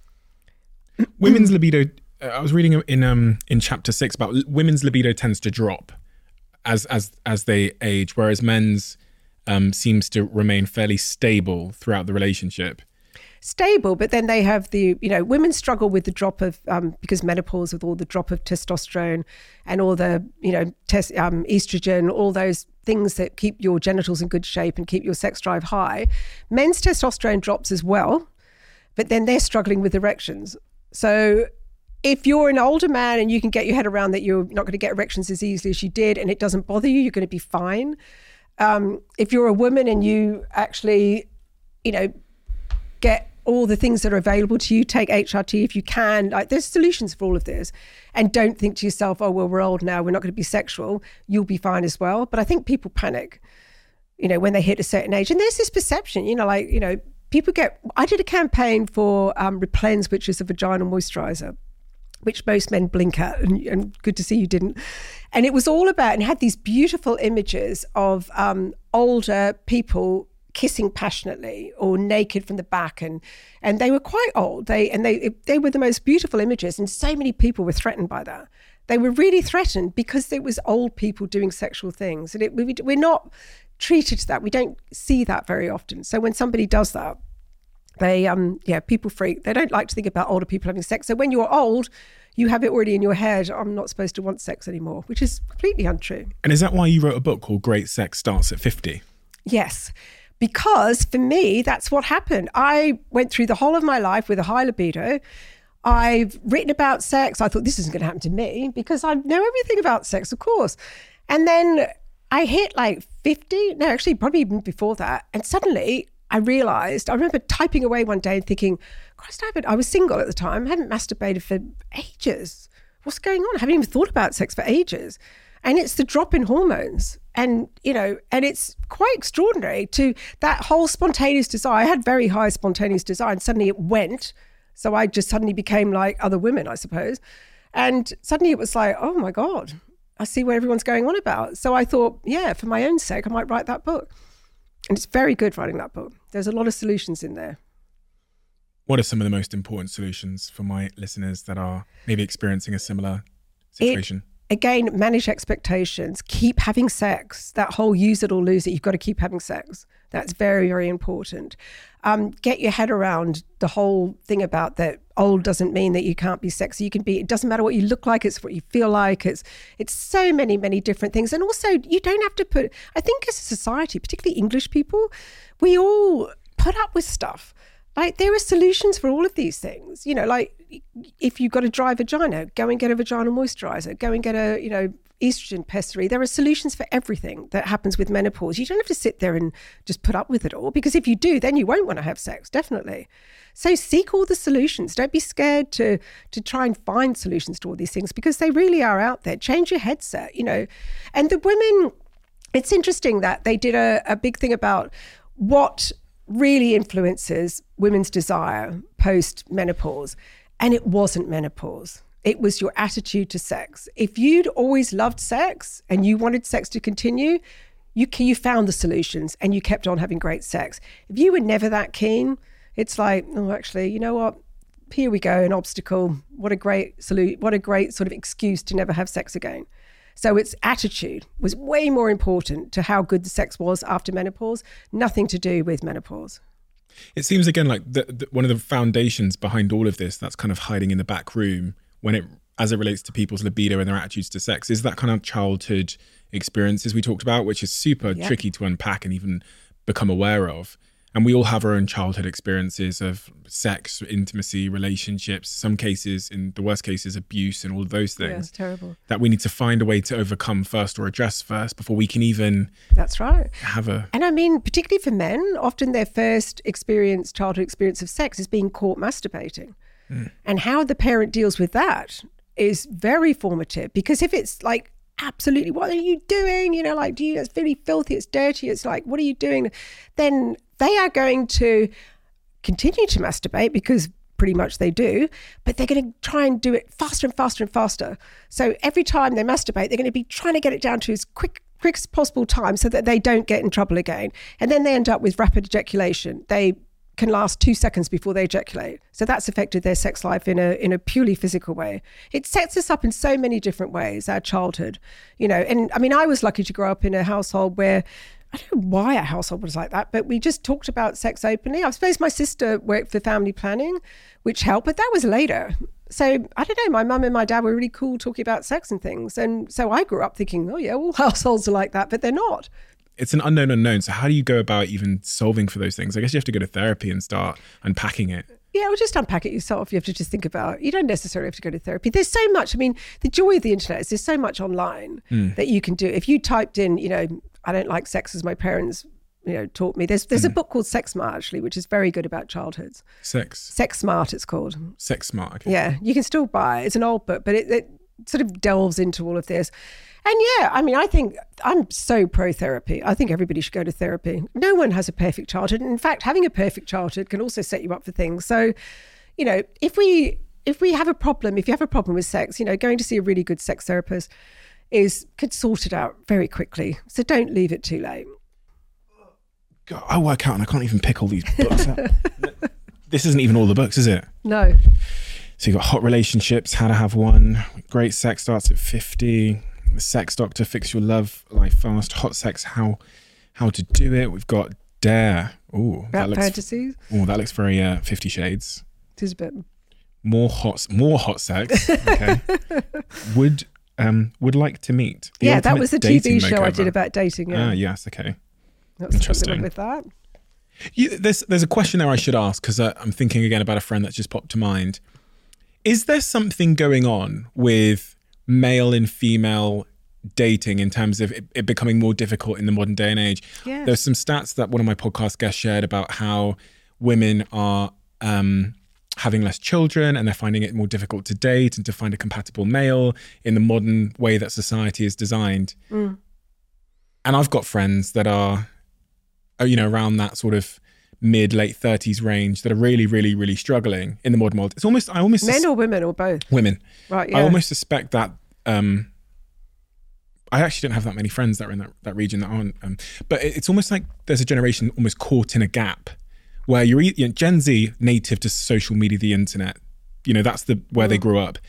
Yeah. Women's libido, uh, I was reading in um in chapter six about women's libido tends to drop as as as they age, whereas men's um seems to remain fairly stable throughout the relationship. Stable, but then they have the, you know, women struggle with the drop of, um, because menopause, with all the drop of testosterone and all the, you know, tes- um, estrogen, all those things that keep your genitals in good shape and keep your sex drive high. Men's testosterone drops as well, but then they're struggling with erections. So if you're an older man and you can get your head around that you're not going to get erections as easily as you did and it doesn't bother you, you're going to be fine. Um, if you're a woman and you actually, you know, get all the things that are available to you, take H R T if you can. Like, there's solutions for all of this. And don't think to yourself, oh, well, we're old now, we're not going to be sexual. You'll be fine as well. But I think people panic, you know, when they hit a certain age. And there's this perception, you know, like, you know, people get, I did a campaign for um, Replens, which is a vaginal moisturizer, which most men blink at, and, and good to see you didn't. And it was all about, and had these beautiful images of um, older people kissing passionately or naked from the back, and and they were quite old. They and they they were the most beautiful images, and so many people were threatened by that. They were really threatened because it was old people doing sexual things, and it, we, we're not treated to that. We don't see that very often. So when somebody does that, they um yeah people freak. They don't like to think about older people having sex. So when you're old, you have it already in your head, I'm not supposed to want sex anymore, which is completely untrue. And is that why you wrote a book called Great Sex Starts at fifty? Yes. Because for me, that's what happened. I went through the whole of my life with a high libido. I've written about sex. I thought this isn't going to happen to me because I know everything about sex, of course. And then I hit like fifty, no, actually probably even before that. And suddenly I realized, I remember typing away one day and thinking, Christ, I, haven't, I was single at the time. I hadn't masturbated for ages. What's going on? I haven't even thought about sex for ages. And it's the drop in hormones. And, you know, and it's quite extraordinary to that whole spontaneous desire. I had very high spontaneous desire, and suddenly it went. So I just suddenly became like other women, I suppose. And suddenly it was like, oh my God, I see what everyone's going on about. So I thought, yeah, for my own sake, I might write that book. And it's very good writing that book. There's a lot of solutions in there. What are some of the most important solutions for my listeners that are maybe experiencing a similar situation? It, again, manage expectations, keep having sex. That whole use it or lose it, you've got to keep having sex. That's very, very important. Um, get your head around the whole thing about that old doesn't mean that you can't be sexy. You can be, it doesn't matter what you look like, it's what you feel like. It's it's so many, many different things. And also, you don't have to put, I think as a society, particularly English people, we all put up with stuff. Like, there are solutions for all of these things. You know, like if you've got a dry vagina, go and get a vaginal moisturizer, go and get a, you know, estrogen pessary. There are solutions for everything that happens with menopause. You don't have to sit there and just put up with it all, because if you do, then you won't want to have sex, definitely. So seek all the solutions. Don't be scared to to try and find solutions to all these things, because they really are out there. Change your headset, you know. And the women, it's interesting that they did a, a big thing about what really influences women's desire post-menopause. And it wasn't menopause. It was your attitude to sex. If you'd always loved sex and you wanted sex to continue, you you found the solutions and you kept on having great sex. If you were never that keen, it's like, oh, actually, you know what? Here we go, an obstacle. What a great solu- What a great sort of excuse to never have sex again. So its attitude was way more important to how good the sex was after menopause, nothing to do with menopause. It seems again like the, the, one of the foundations behind all of this that's kind of hiding in the back room when it, as it relates to people's libido and their attitudes to sex, is that kind of childhood experiences we talked about, which is super yep. tricky to unpack and even become aware of. And we all have our own childhood experiences of sex, intimacy, relationships, some cases, in the worst cases, abuse and all of those things. Yeah, it's terrible. That we need to find a way to overcome first or address first before we can even That's right. have a... And I mean, particularly for men, often their first experience, childhood experience of sex is being caught masturbating. Mm. And how the parent deals with that is very formative, because if it's like, absolutely, what are you doing? You know, like, do you, it's really filthy, it's dirty, it's like, what are you doing? Then they are going to continue to masturbate, because pretty much they do, but they're going to try and do it faster and faster and faster. So every time they masturbate, they're going to be trying to get it down to as quick, quick as possible time so that they don't get in trouble again. And then they end up with rapid ejaculation. They can last two seconds before they ejaculate. So that's affected their sex life in a in a purely physical way. It sets us up in so many different ways, our childhood, you know. And I mean, I was lucky to grow up in a household where, I don't know why our household was like that, but we just talked about sex openly. I suppose my sister worked for family planning, which helped, but that was later. So I don't know, my mum and my dad were really cool talking about sex and things. And so I grew up thinking, oh yeah, all households are like that, but they're not. It's an unknown unknown. So how do you go about even solving for those things? I guess you have to go to therapy and start unpacking it. Yeah, well, just unpack it yourself. You have to just think about, you don't necessarily have to go to therapy. There's so much, I mean, the joy of the internet is there's so much online mm. that you can do. If you typed in, you know, I don't like sex as my parents, you know, taught me. There's there's mm. a book called Sex Smart, actually, which is very good about childhoods. Sex? Sex Smart, it's called. Sex Smart, okay. Yeah, you can still buy it. It's an old book, but it, it sort of delves into all of this. And yeah, I mean, I think I'm so pro-therapy. I think everybody should go to therapy. No one has a perfect childhood. In fact, having a perfect childhood can also set you up for things. So, you know, if we if we have a problem, if you have a problem with sex, you know, going to see a really good sex therapist is could sort it out very quickly. So don't leave it too late. God, I work out and I can't even pick all these books up. This isn't even all the books, is it? No. So you've got Hot Relationships, How to Have One, Great Sex Starts at fifty, The Sex Doctor, Fix Your Love Life Fast, Hot Sex, How How to Do It. We've got Dare. Oh, that looks fantasies. Oh, that looks very uh, Fifty Shades. It is a bit. More hot, more hot sex. Okay. would um would like to meet. The yeah, that was the T V show makeover. I did about dating. Yeah. Ah, yes. Okay. That's interesting. With that. You, there's there's a question there I should ask, because uh, I'm thinking again about a friend that's just popped to mind. Is there something going on with male and female dating in terms of it, it becoming more difficult in the modern day and age? Yes. There's some stats that one of my podcast guests shared about how women are um, having less children and they're finding it more difficult to date and to find a compatible male in the modern way that society is designed. Mm. And I've got friends that are, you know, around that sort of mid, late thirties range that are really, really, really struggling in the modern world. It's almost, I almost... Men sus- or women or both? Women. Right, yeah. I almost suspect that, um, I actually don't have that many friends that are in that, that region that aren't, um, but it, it's almost like there's a generation almost caught in a gap where you're, you know, Gen Z, native to social media, the internet, you know, that's the where mm. they grew up.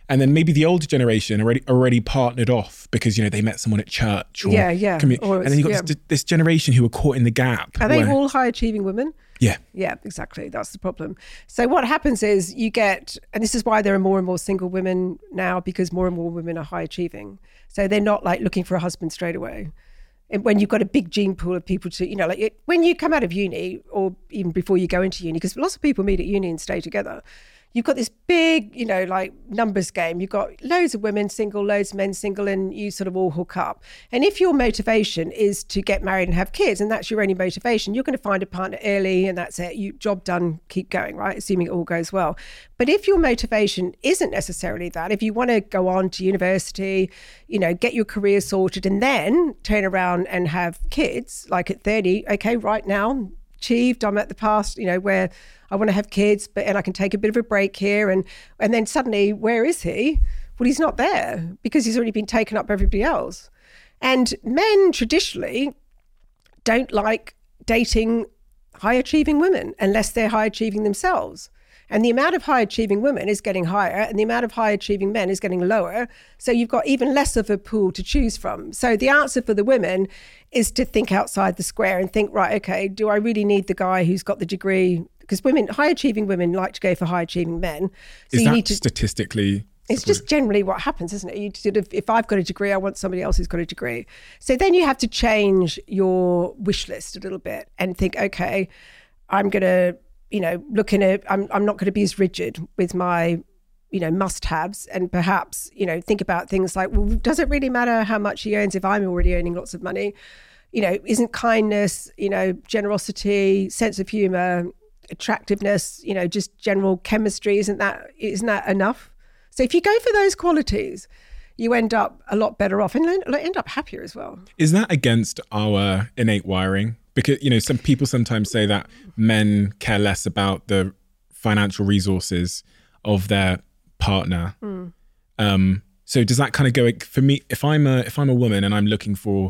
And then maybe the older generation already already partnered off because, you know, they met someone at church. Or Yeah, yeah. commu- Or and then you've got yeah. this, this generation who are caught in the gap. Are they where- all high achieving women? Yeah. Yeah, exactly. That's the problem. So what happens is you get, and this is why there are more and more single women now, because more and more women are high achieving. So they're not like looking for a husband straight away. And when you've got a big gene pool of people to, you know, like it, when you come out of uni or even before you go into uni, because lots of people meet at uni and stay together, you've got this big, you know, like numbers game. You've got loads of women single, loads of men single, and you sort of all hook up. And if your motivation is to get married and have kids, and that's your only motivation, you're going to find a partner early and that's it. You job done, keep going, right? Assuming it all goes well. But if your motivation isn't necessarily that, if you want to go on to university, you know, get your career sorted and then turn around and have kids, like at thirty, okay, right now, achieved, I'm at the past, you know, where I want to have kids, but and I can take a bit of a break here, and and then suddenly, where is he? Well, he's not there because he's already been taken up by everybody else. And men traditionally don't like dating high achieving women unless they're high achieving themselves. And the amount of high achieving women is getting higher and the amount of high achieving men is getting lower. So you've got even less of a pool to choose from. So the answer for the women is to think outside the square and think, right, okay, do I really need the guy who's got the degree? Because women, high achieving women like to go for high achieving men. So Is you that need to, statistically? it's just generally what happens, isn't it? You sort of, if I've got a degree, I want somebody else who's got a degree. So then you have to change your wish list a little bit and think, okay, I'm going to, you know, looking at, I'm, I'm not going to be as rigid with my, you know, must-haves, and perhaps, you know, think about things like, well, does it really matter how much he earns if I'm already earning lots of money? You know, isn't kindness, you know, generosity, sense of humor, attractiveness, you know, just general chemistry, isn't that, isn't that enough? So if you go for those qualities, you end up a lot better off and end up happier as well. Is that against our innate wiring? Because, you know, some people sometimes say that men care less about the financial resources of their partner. Mm. Um, so does that kind of go, for me, if I'm a, if I'm a woman and I'm looking for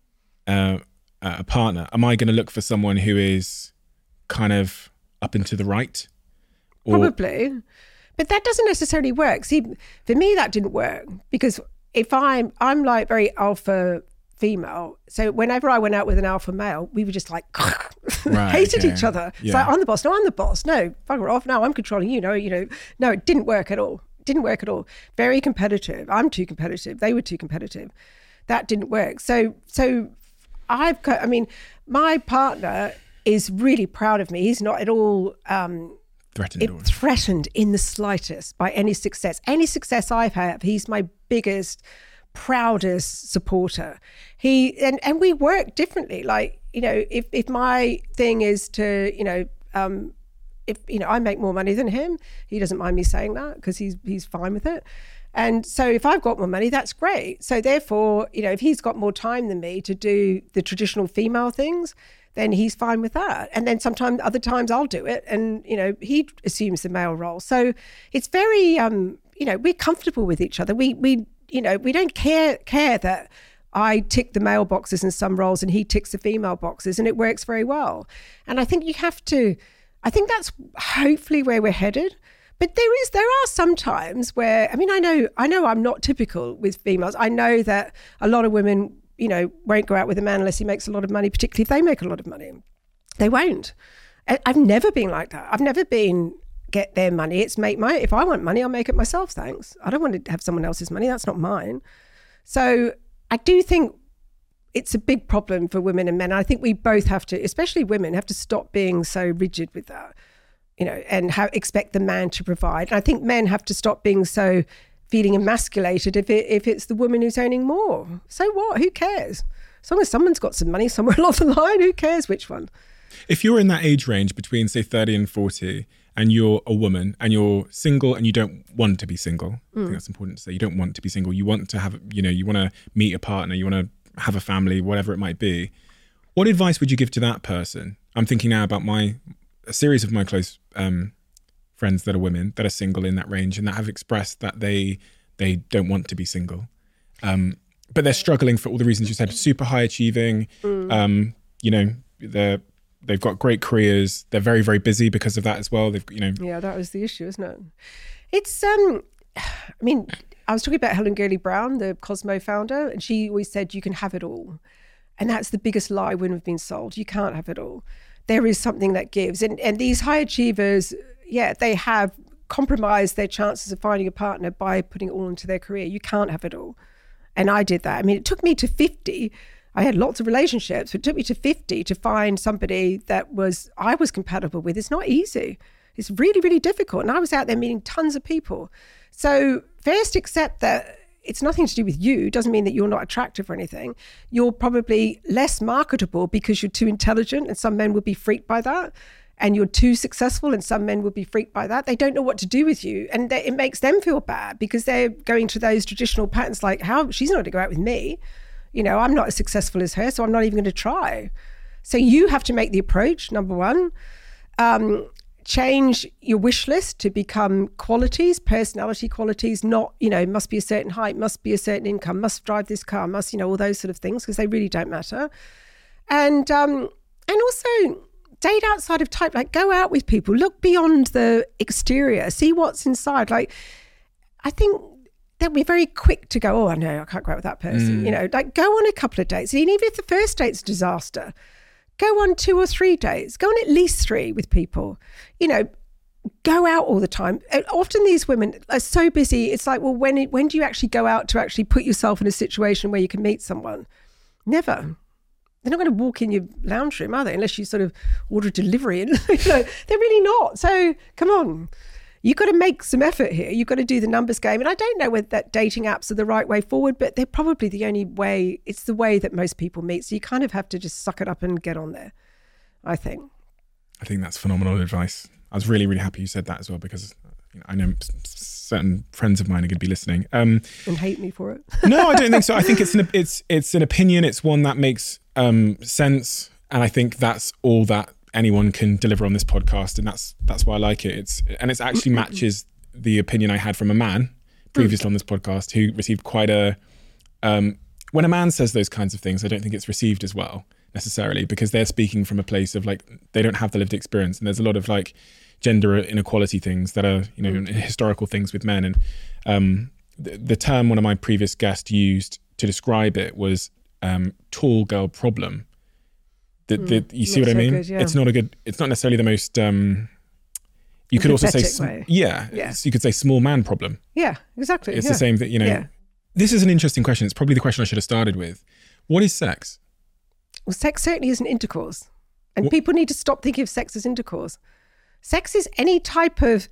uh, a partner, am I going to look for someone who is kind of up and to the right? Or... Probably. But that doesn't necessarily work. See, for me, that didn't work because if I'm, I'm like very alpha female. So whenever I went out with an alpha male, we were just like, right, hated okay. each other. It's yeah. like, I'm the boss. No, I'm the boss. No, bugger off. No, I'm controlling you. No, you know, no, it didn't work at all. It didn't work at all. Very competitive. I'm too competitive. They were too competitive. That didn't work. So, so I've got, I mean, my partner is really proud of me. He's not at all, um, Threatened, it, or... threatened in the slightest by any success. Any success I've had, he's my biggest, proudest supporter. He and, and we work differently. Like, you know, if, if my thing is to, you know, um, if, you know, I make more money than him, he doesn't mind me saying that because he's he's fine with it. And so if I've got more money, that's great. So therefore, you know, if he's got more time than me to do the traditional female things, then he's fine with that. And then sometimes, other times I'll do it and, you know, he assumes the male role. So it's very, um, you know, we're comfortable with each other. We, we, you know, we don't care, care that I tick the male boxes in some roles and he ticks the female boxes, and it works very well. And I think you have to, I think that's hopefully where we're headed. But there is, there are some times where, I mean, I know, I know I'm not typical with females. I know that a lot of women, you know, won't go out with a man unless he makes a lot of money, particularly if they make a lot of money. They won't. I've never been like that. I've never been get their money. It's make my, if I want money, I'll make it myself, thanks. I don't want to have someone else's money. That's not mine. So I do think it's a big problem for women and men. I think we both have to, especially women, have to stop being so rigid with that, you know, and have, expect the man to provide. And I think men have to stop being so feeling emasculated if it, if it's the woman who's earning more. So what? Who cares? As long as someone's got some money somewhere along the line, who cares which one? If you're in that age range between, say, thirty and forty, and you're a woman and you're single and you don't want to be single, mm. I think that's important to say. You don't want to be single. You want to have, you know, you want to meet a partner, you want to have a family, whatever it might be. What advice would you give to that person? I'm thinking now about my, a series of my close um, friends that are women that are single in that range and that have expressed that they they don't want to be single. Um, but they're struggling for all the reasons you said, super high achieving, mm. um, you know, they're, they've got great careers. They're very, very busy because of that as well. They've, you know. Yeah, that was the issue, isn't it? It's, um, I mean, I was talking about Helen Gurley Brown, the Cosmo founder, and she always said you can have it all. And that's the biggest lie women have been sold. You can't have it all. There is something that gives. And and these high achievers, yeah, they have compromised their chances of finding a partner by putting it all into their career. You can't have it all. And I did that. I mean, it took me to fifty. I had lots of relationships, but it took me to fifty to find somebody that was I was compatible with. It's not easy. It's really, really difficult. And I was out there meeting tons of people. So first accept that it's nothing to do with you. It doesn't mean that you're not attractive or anything. You're probably less marketable because you're too intelligent, and some men would be freaked by that. And you're too successful, and some men would be freaked by that. They don't know what to do with you. And they, it makes them feel bad because they're going to those traditional patterns like, how she's not going to go out with me. You know, I'm not as successful as her, so I'm not even going to try. So you have to make the approach, number one. Um, change your wish list to become qualities, personality qualities, not, you know, must be a certain height, must be a certain income, must drive this car, must, you know, all those sort of things, because they really don't matter. And um, and also date outside of type, like go out with people, look beyond the exterior, see what's inside. Like, I think that we're very quick to go, oh, I know, I can't go out with that person. Mm. You know, like go on a couple of dates. And even if the first date's a disaster, go on two or three dates, go on at least three with people, you know, go out all the time. And often these women are so busy. It's like, well, when, when do you actually go out to actually put yourself in a situation where you can meet someone? Never. They're not going to walk in your lounge room, are they? Unless you sort of order delivery. And, you know, they're really not. So come on. You've got to make some effort here. You've got to do the numbers game. And I don't know whether that dating apps are the right way forward, but they're probably the only way. It's the way that most people meet. So you kind of have to just suck it up and get on there, I think. I think that's phenomenal advice. I was really, really happy you said that as well, because you know, I know certain friends of mine are going to be listening. Um, and hate me for it. No, I don't think so. I think it's an, it's, it's an opinion. It's one that makes um, sense. And I think that's all that anyone can deliver on this podcast, and that's that's why I like it. It's and it actually matches the opinion I had from a man previously on this podcast who received quite a um when a man says those kinds of things, I don't think it's received as well necessarily, because they're speaking from a place of like they don't have the lived experience, and there's a lot of like gender inequality things that are, you know, mm. historical things with men. And um the, the term one of my previous guests used to describe it was um tall girl problem. The, the, you see not what I so mean? Good, yeah. It's not a good, it's not necessarily the most, um, you could also say, way. yeah, yeah. you could say small man problem. Yeah, exactly. It's yeah. the same that, you know, yeah. This is an interesting question. It's probably the question I should have started with. What is sex? Well, sex certainly isn't intercourse. And what? People need to stop thinking of sex as intercourse. Sex is any type of,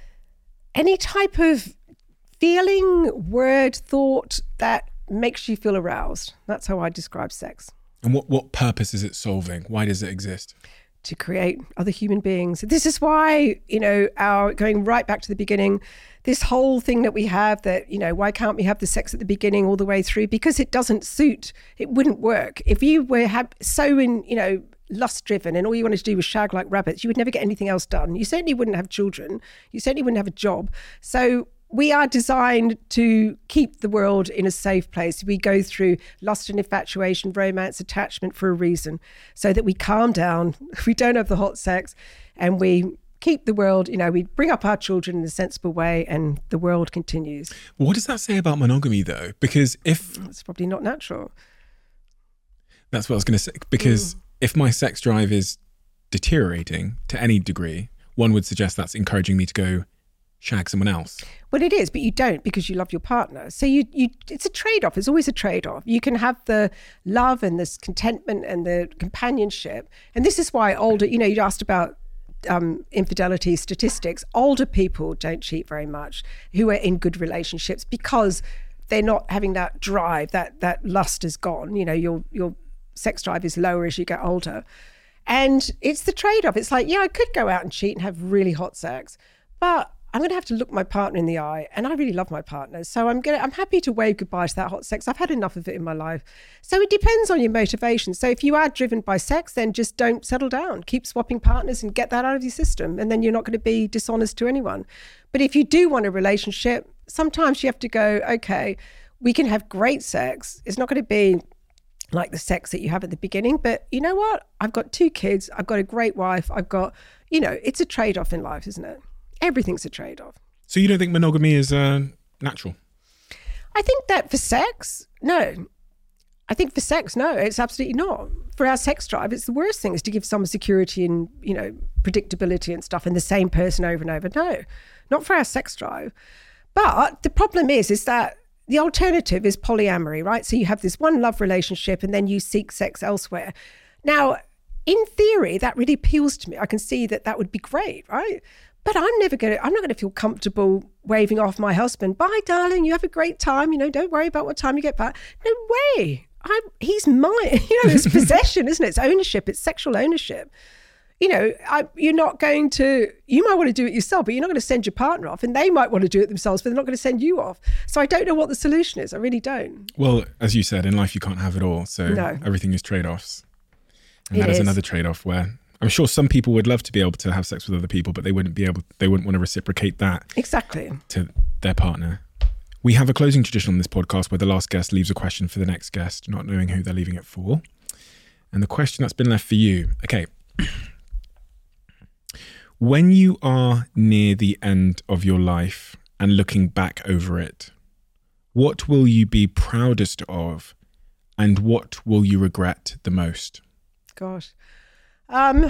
any type of feeling, word, thought that makes you feel aroused. That's how I describe sex. And what, what purpose is it solving? Why does it exist? To create other human beings. This is why, you know, our going right back to the beginning, this whole thing that we have that, you know, why can't we have the sex at the beginning all the way through? Because it doesn't suit, it wouldn't work. If you were have, so in, you know, lust driven and all you wanted to do was shag like rabbits, you would never get anything else done. You certainly wouldn't have children. You certainly wouldn't have a job. So we are designed to keep the world in a safe place. We go through lust and infatuation, romance, attachment for a reason, so that we calm down, we don't have the hot sex, and we keep the world, you know, we bring up our children in a sensible way, and the world continues. What does that say about monogamy, though? Because if... It's probably not natural. That's what I was going to say. Because mm. if my sex drive is deteriorating to any degree, one would suggest that's encouraging me to go shag someone else. Well, it is, but you don't, because you love your partner. So you, you, it's a trade-off. It's always a trade-off. You can have the love and this contentment and the companionship. And this is why older, you know, you asked about um, infidelity statistics. Older people don't cheat very much who are in good relationships, because they're not having that drive, that that lust is gone. You know, your your sex drive is lower as you get older. And it's the trade-off. It's like, yeah, I could go out and cheat and have really hot sex, but I'm going to have to look my partner in the eye, and I really love my partner. So I'm going to, I'm happy to wave goodbye to that hot sex. I've had enough of it in my life. So it depends on your motivation. So if you are driven by sex, then just don't settle down. Keep swapping partners and get that out of your system. And then you're not going to be dishonest to anyone. But if you do want a relationship, sometimes you have to go, okay, we can have great sex. It's not going to be like the sex that you have at the beginning, but you know what? I've got two kids. I've got a great wife. I've got, you know, it's a trade-off in life, isn't it? Everything's a trade-off. So you don't think monogamy is uh, natural? I think that for sex, no. I think for sex, no, it's absolutely not. For our sex drive, it's the worst thing is to give someone security and, you know, predictability and stuff in the same person over and over. No, not for our sex drive. But the problem is, is that the alternative is polyamory, right? So you have this one love relationship and then you seek sex elsewhere. Now, in theory, that really appeals to me. I can see that that would be great, right? But I'm never going to, I'm not going to feel comfortable waving off my husband. Bye, darling. You have a great time. You know, don't worry about what time you get back. No way. I'm, he's mine. You know, it's possession, isn't it? It's ownership. It's sexual ownership. You know, I, you're not going to, you might want to do it yourself, but you're not going to send your partner off, and they might want to do it themselves, but they're not going to send you off. So I don't know what the solution is. I really don't. Well, as you said, in life, you can't have it all. So No. everything is trade-offs. And It that is is. another trade-off where I'm sure some people would love to be able to have sex with other people, but they wouldn't be able, they wouldn't want to reciprocate that Exactly. to their partner. We have a closing tradition on this podcast where the last guest leaves a question for the next guest, not knowing who they're leaving it for. And the question that's been left for you, okay. When you are near the end of your life and looking back over it, what will you be proudest of and what will you regret the most? Gosh. Um,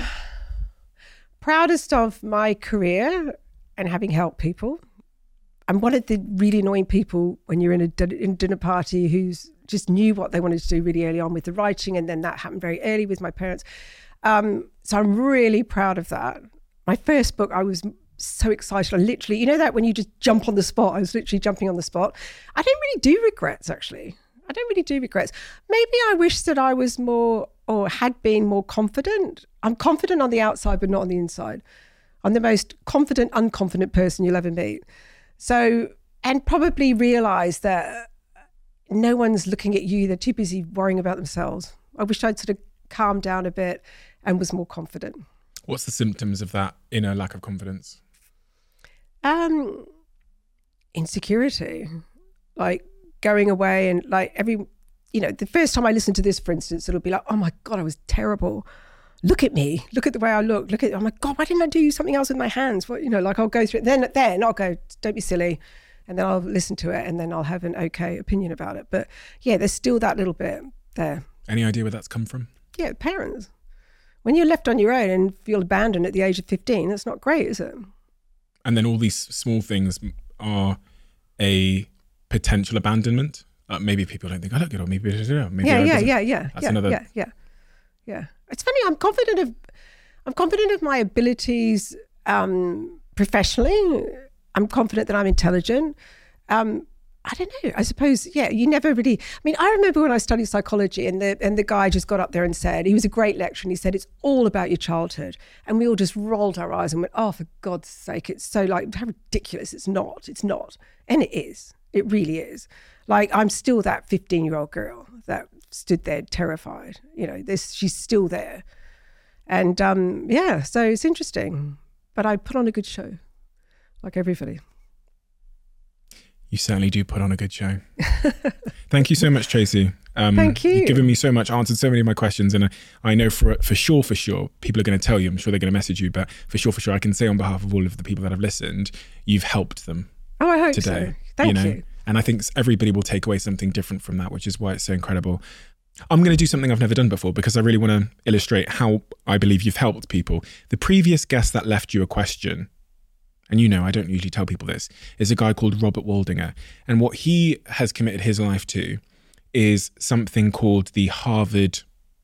proudest of my career and having helped people. I'm one of the really annoying people when you're in a din- in dinner party who's just knew what they wanted to do really early on with the writing, and then that happened very early with my parents. Um, so I'm really proud of that. My first book, I was so excited. I literally, you know that when you just jump on the spot, I was literally jumping on the spot. I don't really do regrets, actually. I don't really do regrets. Maybe I wish that I was more or had been more confident. I'm confident on the outside, but not on the inside. I'm the most confident, unconfident person you'll ever meet. So, and probably realize that no one's looking at you. They're too busy worrying about themselves. I wish I'd sort of calmed down a bit and was more confident. What's the symptoms of that inner lack of confidence? Um, insecurity, like going away and like every, you know, the first time I listen to this, for instance, it'll be like, oh my God, I was terrible. Look at me. Look at the way I look. Look at, oh my God, why didn't I do something else with my hands? What, you know, like I'll go through it. Then, then I'll go, don't be silly. And then I'll listen to it and then I'll have an okay opinion about it. But yeah, there's still that little bit there. Any idea where that's come from? Yeah, parents. When you're left on your own and feel abandoned at the age of fifteen, that's not great, is it? And then all these small things are a potential abandonment. Uh, maybe people don't think I look good, or maybe maybe yeah, I yeah, doesn't. yeah, yeah, That's yeah, another. yeah, yeah, yeah. It's funny. I'm confident of, I'm confident of my abilities um, professionally. I'm confident that I'm intelligent. Um, I don't know. I suppose, yeah. You never really. I mean, I remember when I studied psychology, and the and the guy just got up there and said, he was a great lecturer, and he said, "It's all about your childhood," and we all just rolled our eyes and went, "Oh, for God's sake! It's so like how ridiculous! It's not. It's not, and it is. It really is." Like, I'm still that fifteen-year-old girl that stood there terrified. You know, this she's still there. And um, yeah, so it's interesting. But I put on a good show, like everybody. You certainly do put on a good show. Thank you so much, Tracy. Um, Thank you. You've given me so much, answered so many of my questions. And I know for for sure, for sure, people are going to tell you, I'm sure they're going to message you, but for sure, for sure, I can say on behalf of all of the people that have listened, you've helped them. Oh, I hope today, so. Thank you know? you. And I think everybody will take away something different from that, which is why it's so incredible. I'm going to do something I've never done before because I really want to illustrate how I believe you've helped people. The previous guest that left you a question, and you know I don't usually tell people this, is a guy called Robert Waldinger. And what he has committed his life to is something called the Harvard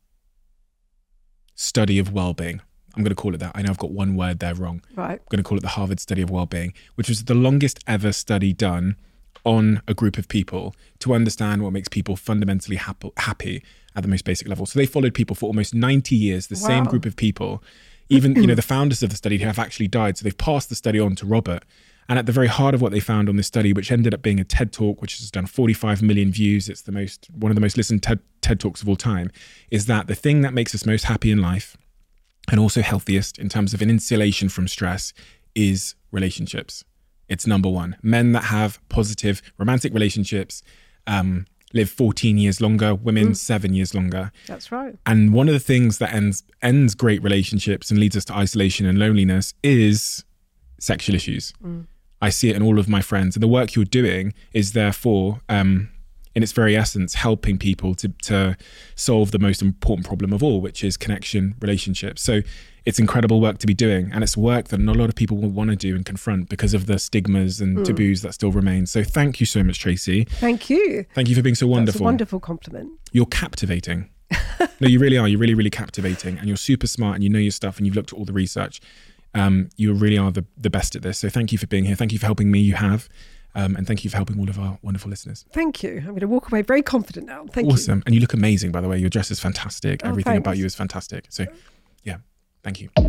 Study of Wellbeing. I'm going to call it that. I know I've got one word there wrong. Right. I'm going to call it the Harvard Study of Wellbeing, which was the longest ever study done on a group of people to understand what makes people fundamentally happy, happy at the most basic level. So they followed people for almost ninety years, the Wow. same group of people. Even, you know, the founders of the study have actually died. So they've passed the study on to Robert. And at the very heart of what they found on this study, which ended up being a TED Talk, which has done forty-five million views, it's the most, one of the most listened TED, TED Talks of all time, is that the thing that makes us most happy in life and also healthiest in terms of an insulation from stress is relationships. It's number one. Men that have positive romantic relationships um, live fourteen years longer, women mm. seven years longer. That's right. And one of the things that ends ends great relationships and leads us to isolation and loneliness is sexual issues. Mm. I see it in all of my friends. And the work you're doing is therefore, um, in its very essence, helping people to, to solve the most important problem of all, which is connection, relationships. So it's incredible work to be doing. And it's work that not a lot of people will want to do and confront because of the stigmas and mm. taboos that still remain. So thank you so much, Tracy. Thank you. Thank you for being so wonderful. That's a wonderful compliment. You're captivating. No, you really are. You're really, really captivating. And you're super smart and you know your stuff and you've looked at all the research. Um, you really are the, the best at this. So thank you for being here. Thank you for helping me. You have. Um, and thank you for helping all of our wonderful listeners. Thank you. I'm going to walk away very confident now. Thank awesome. you. Awesome. And you look amazing, by the way. Your dress is fantastic. Oh, Everything thanks. about you is fantastic. So yeah, thank you.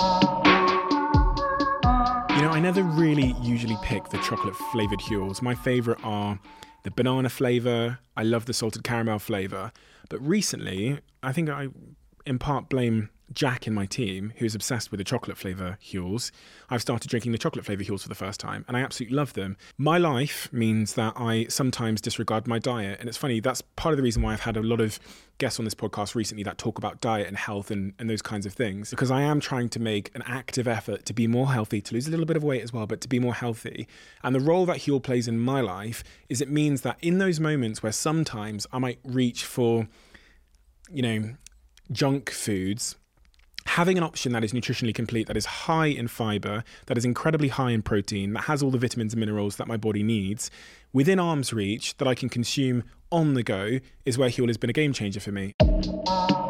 You know, I never really usually pick the chocolate flavoured Huels. My favourite are the banana flavour. I love the salted caramel flavour. But recently, I think I in part blame Jack in my team, who's obsessed with the chocolate flavour Huels. I've started drinking the chocolate flavour Huels for the first time, and I absolutely love them. My life means that I sometimes disregard my diet, and it's funny, that's part of the reason why I've had a lot of guests on this podcast recently that talk about diet and health and, and those kinds of things, because I am trying to make an active effort to be more healthy, to lose a little bit of weight as well, but to be more healthy. And the role that Huel plays in my life is it means that in those moments where sometimes I might reach for, you know, junk foods, having an option that is nutritionally complete, that is high in fiber, that is incredibly high in protein, that has all the vitamins and minerals that my body needs, within arm's reach, that I can consume on the go, is where Huel has been a game changer for me.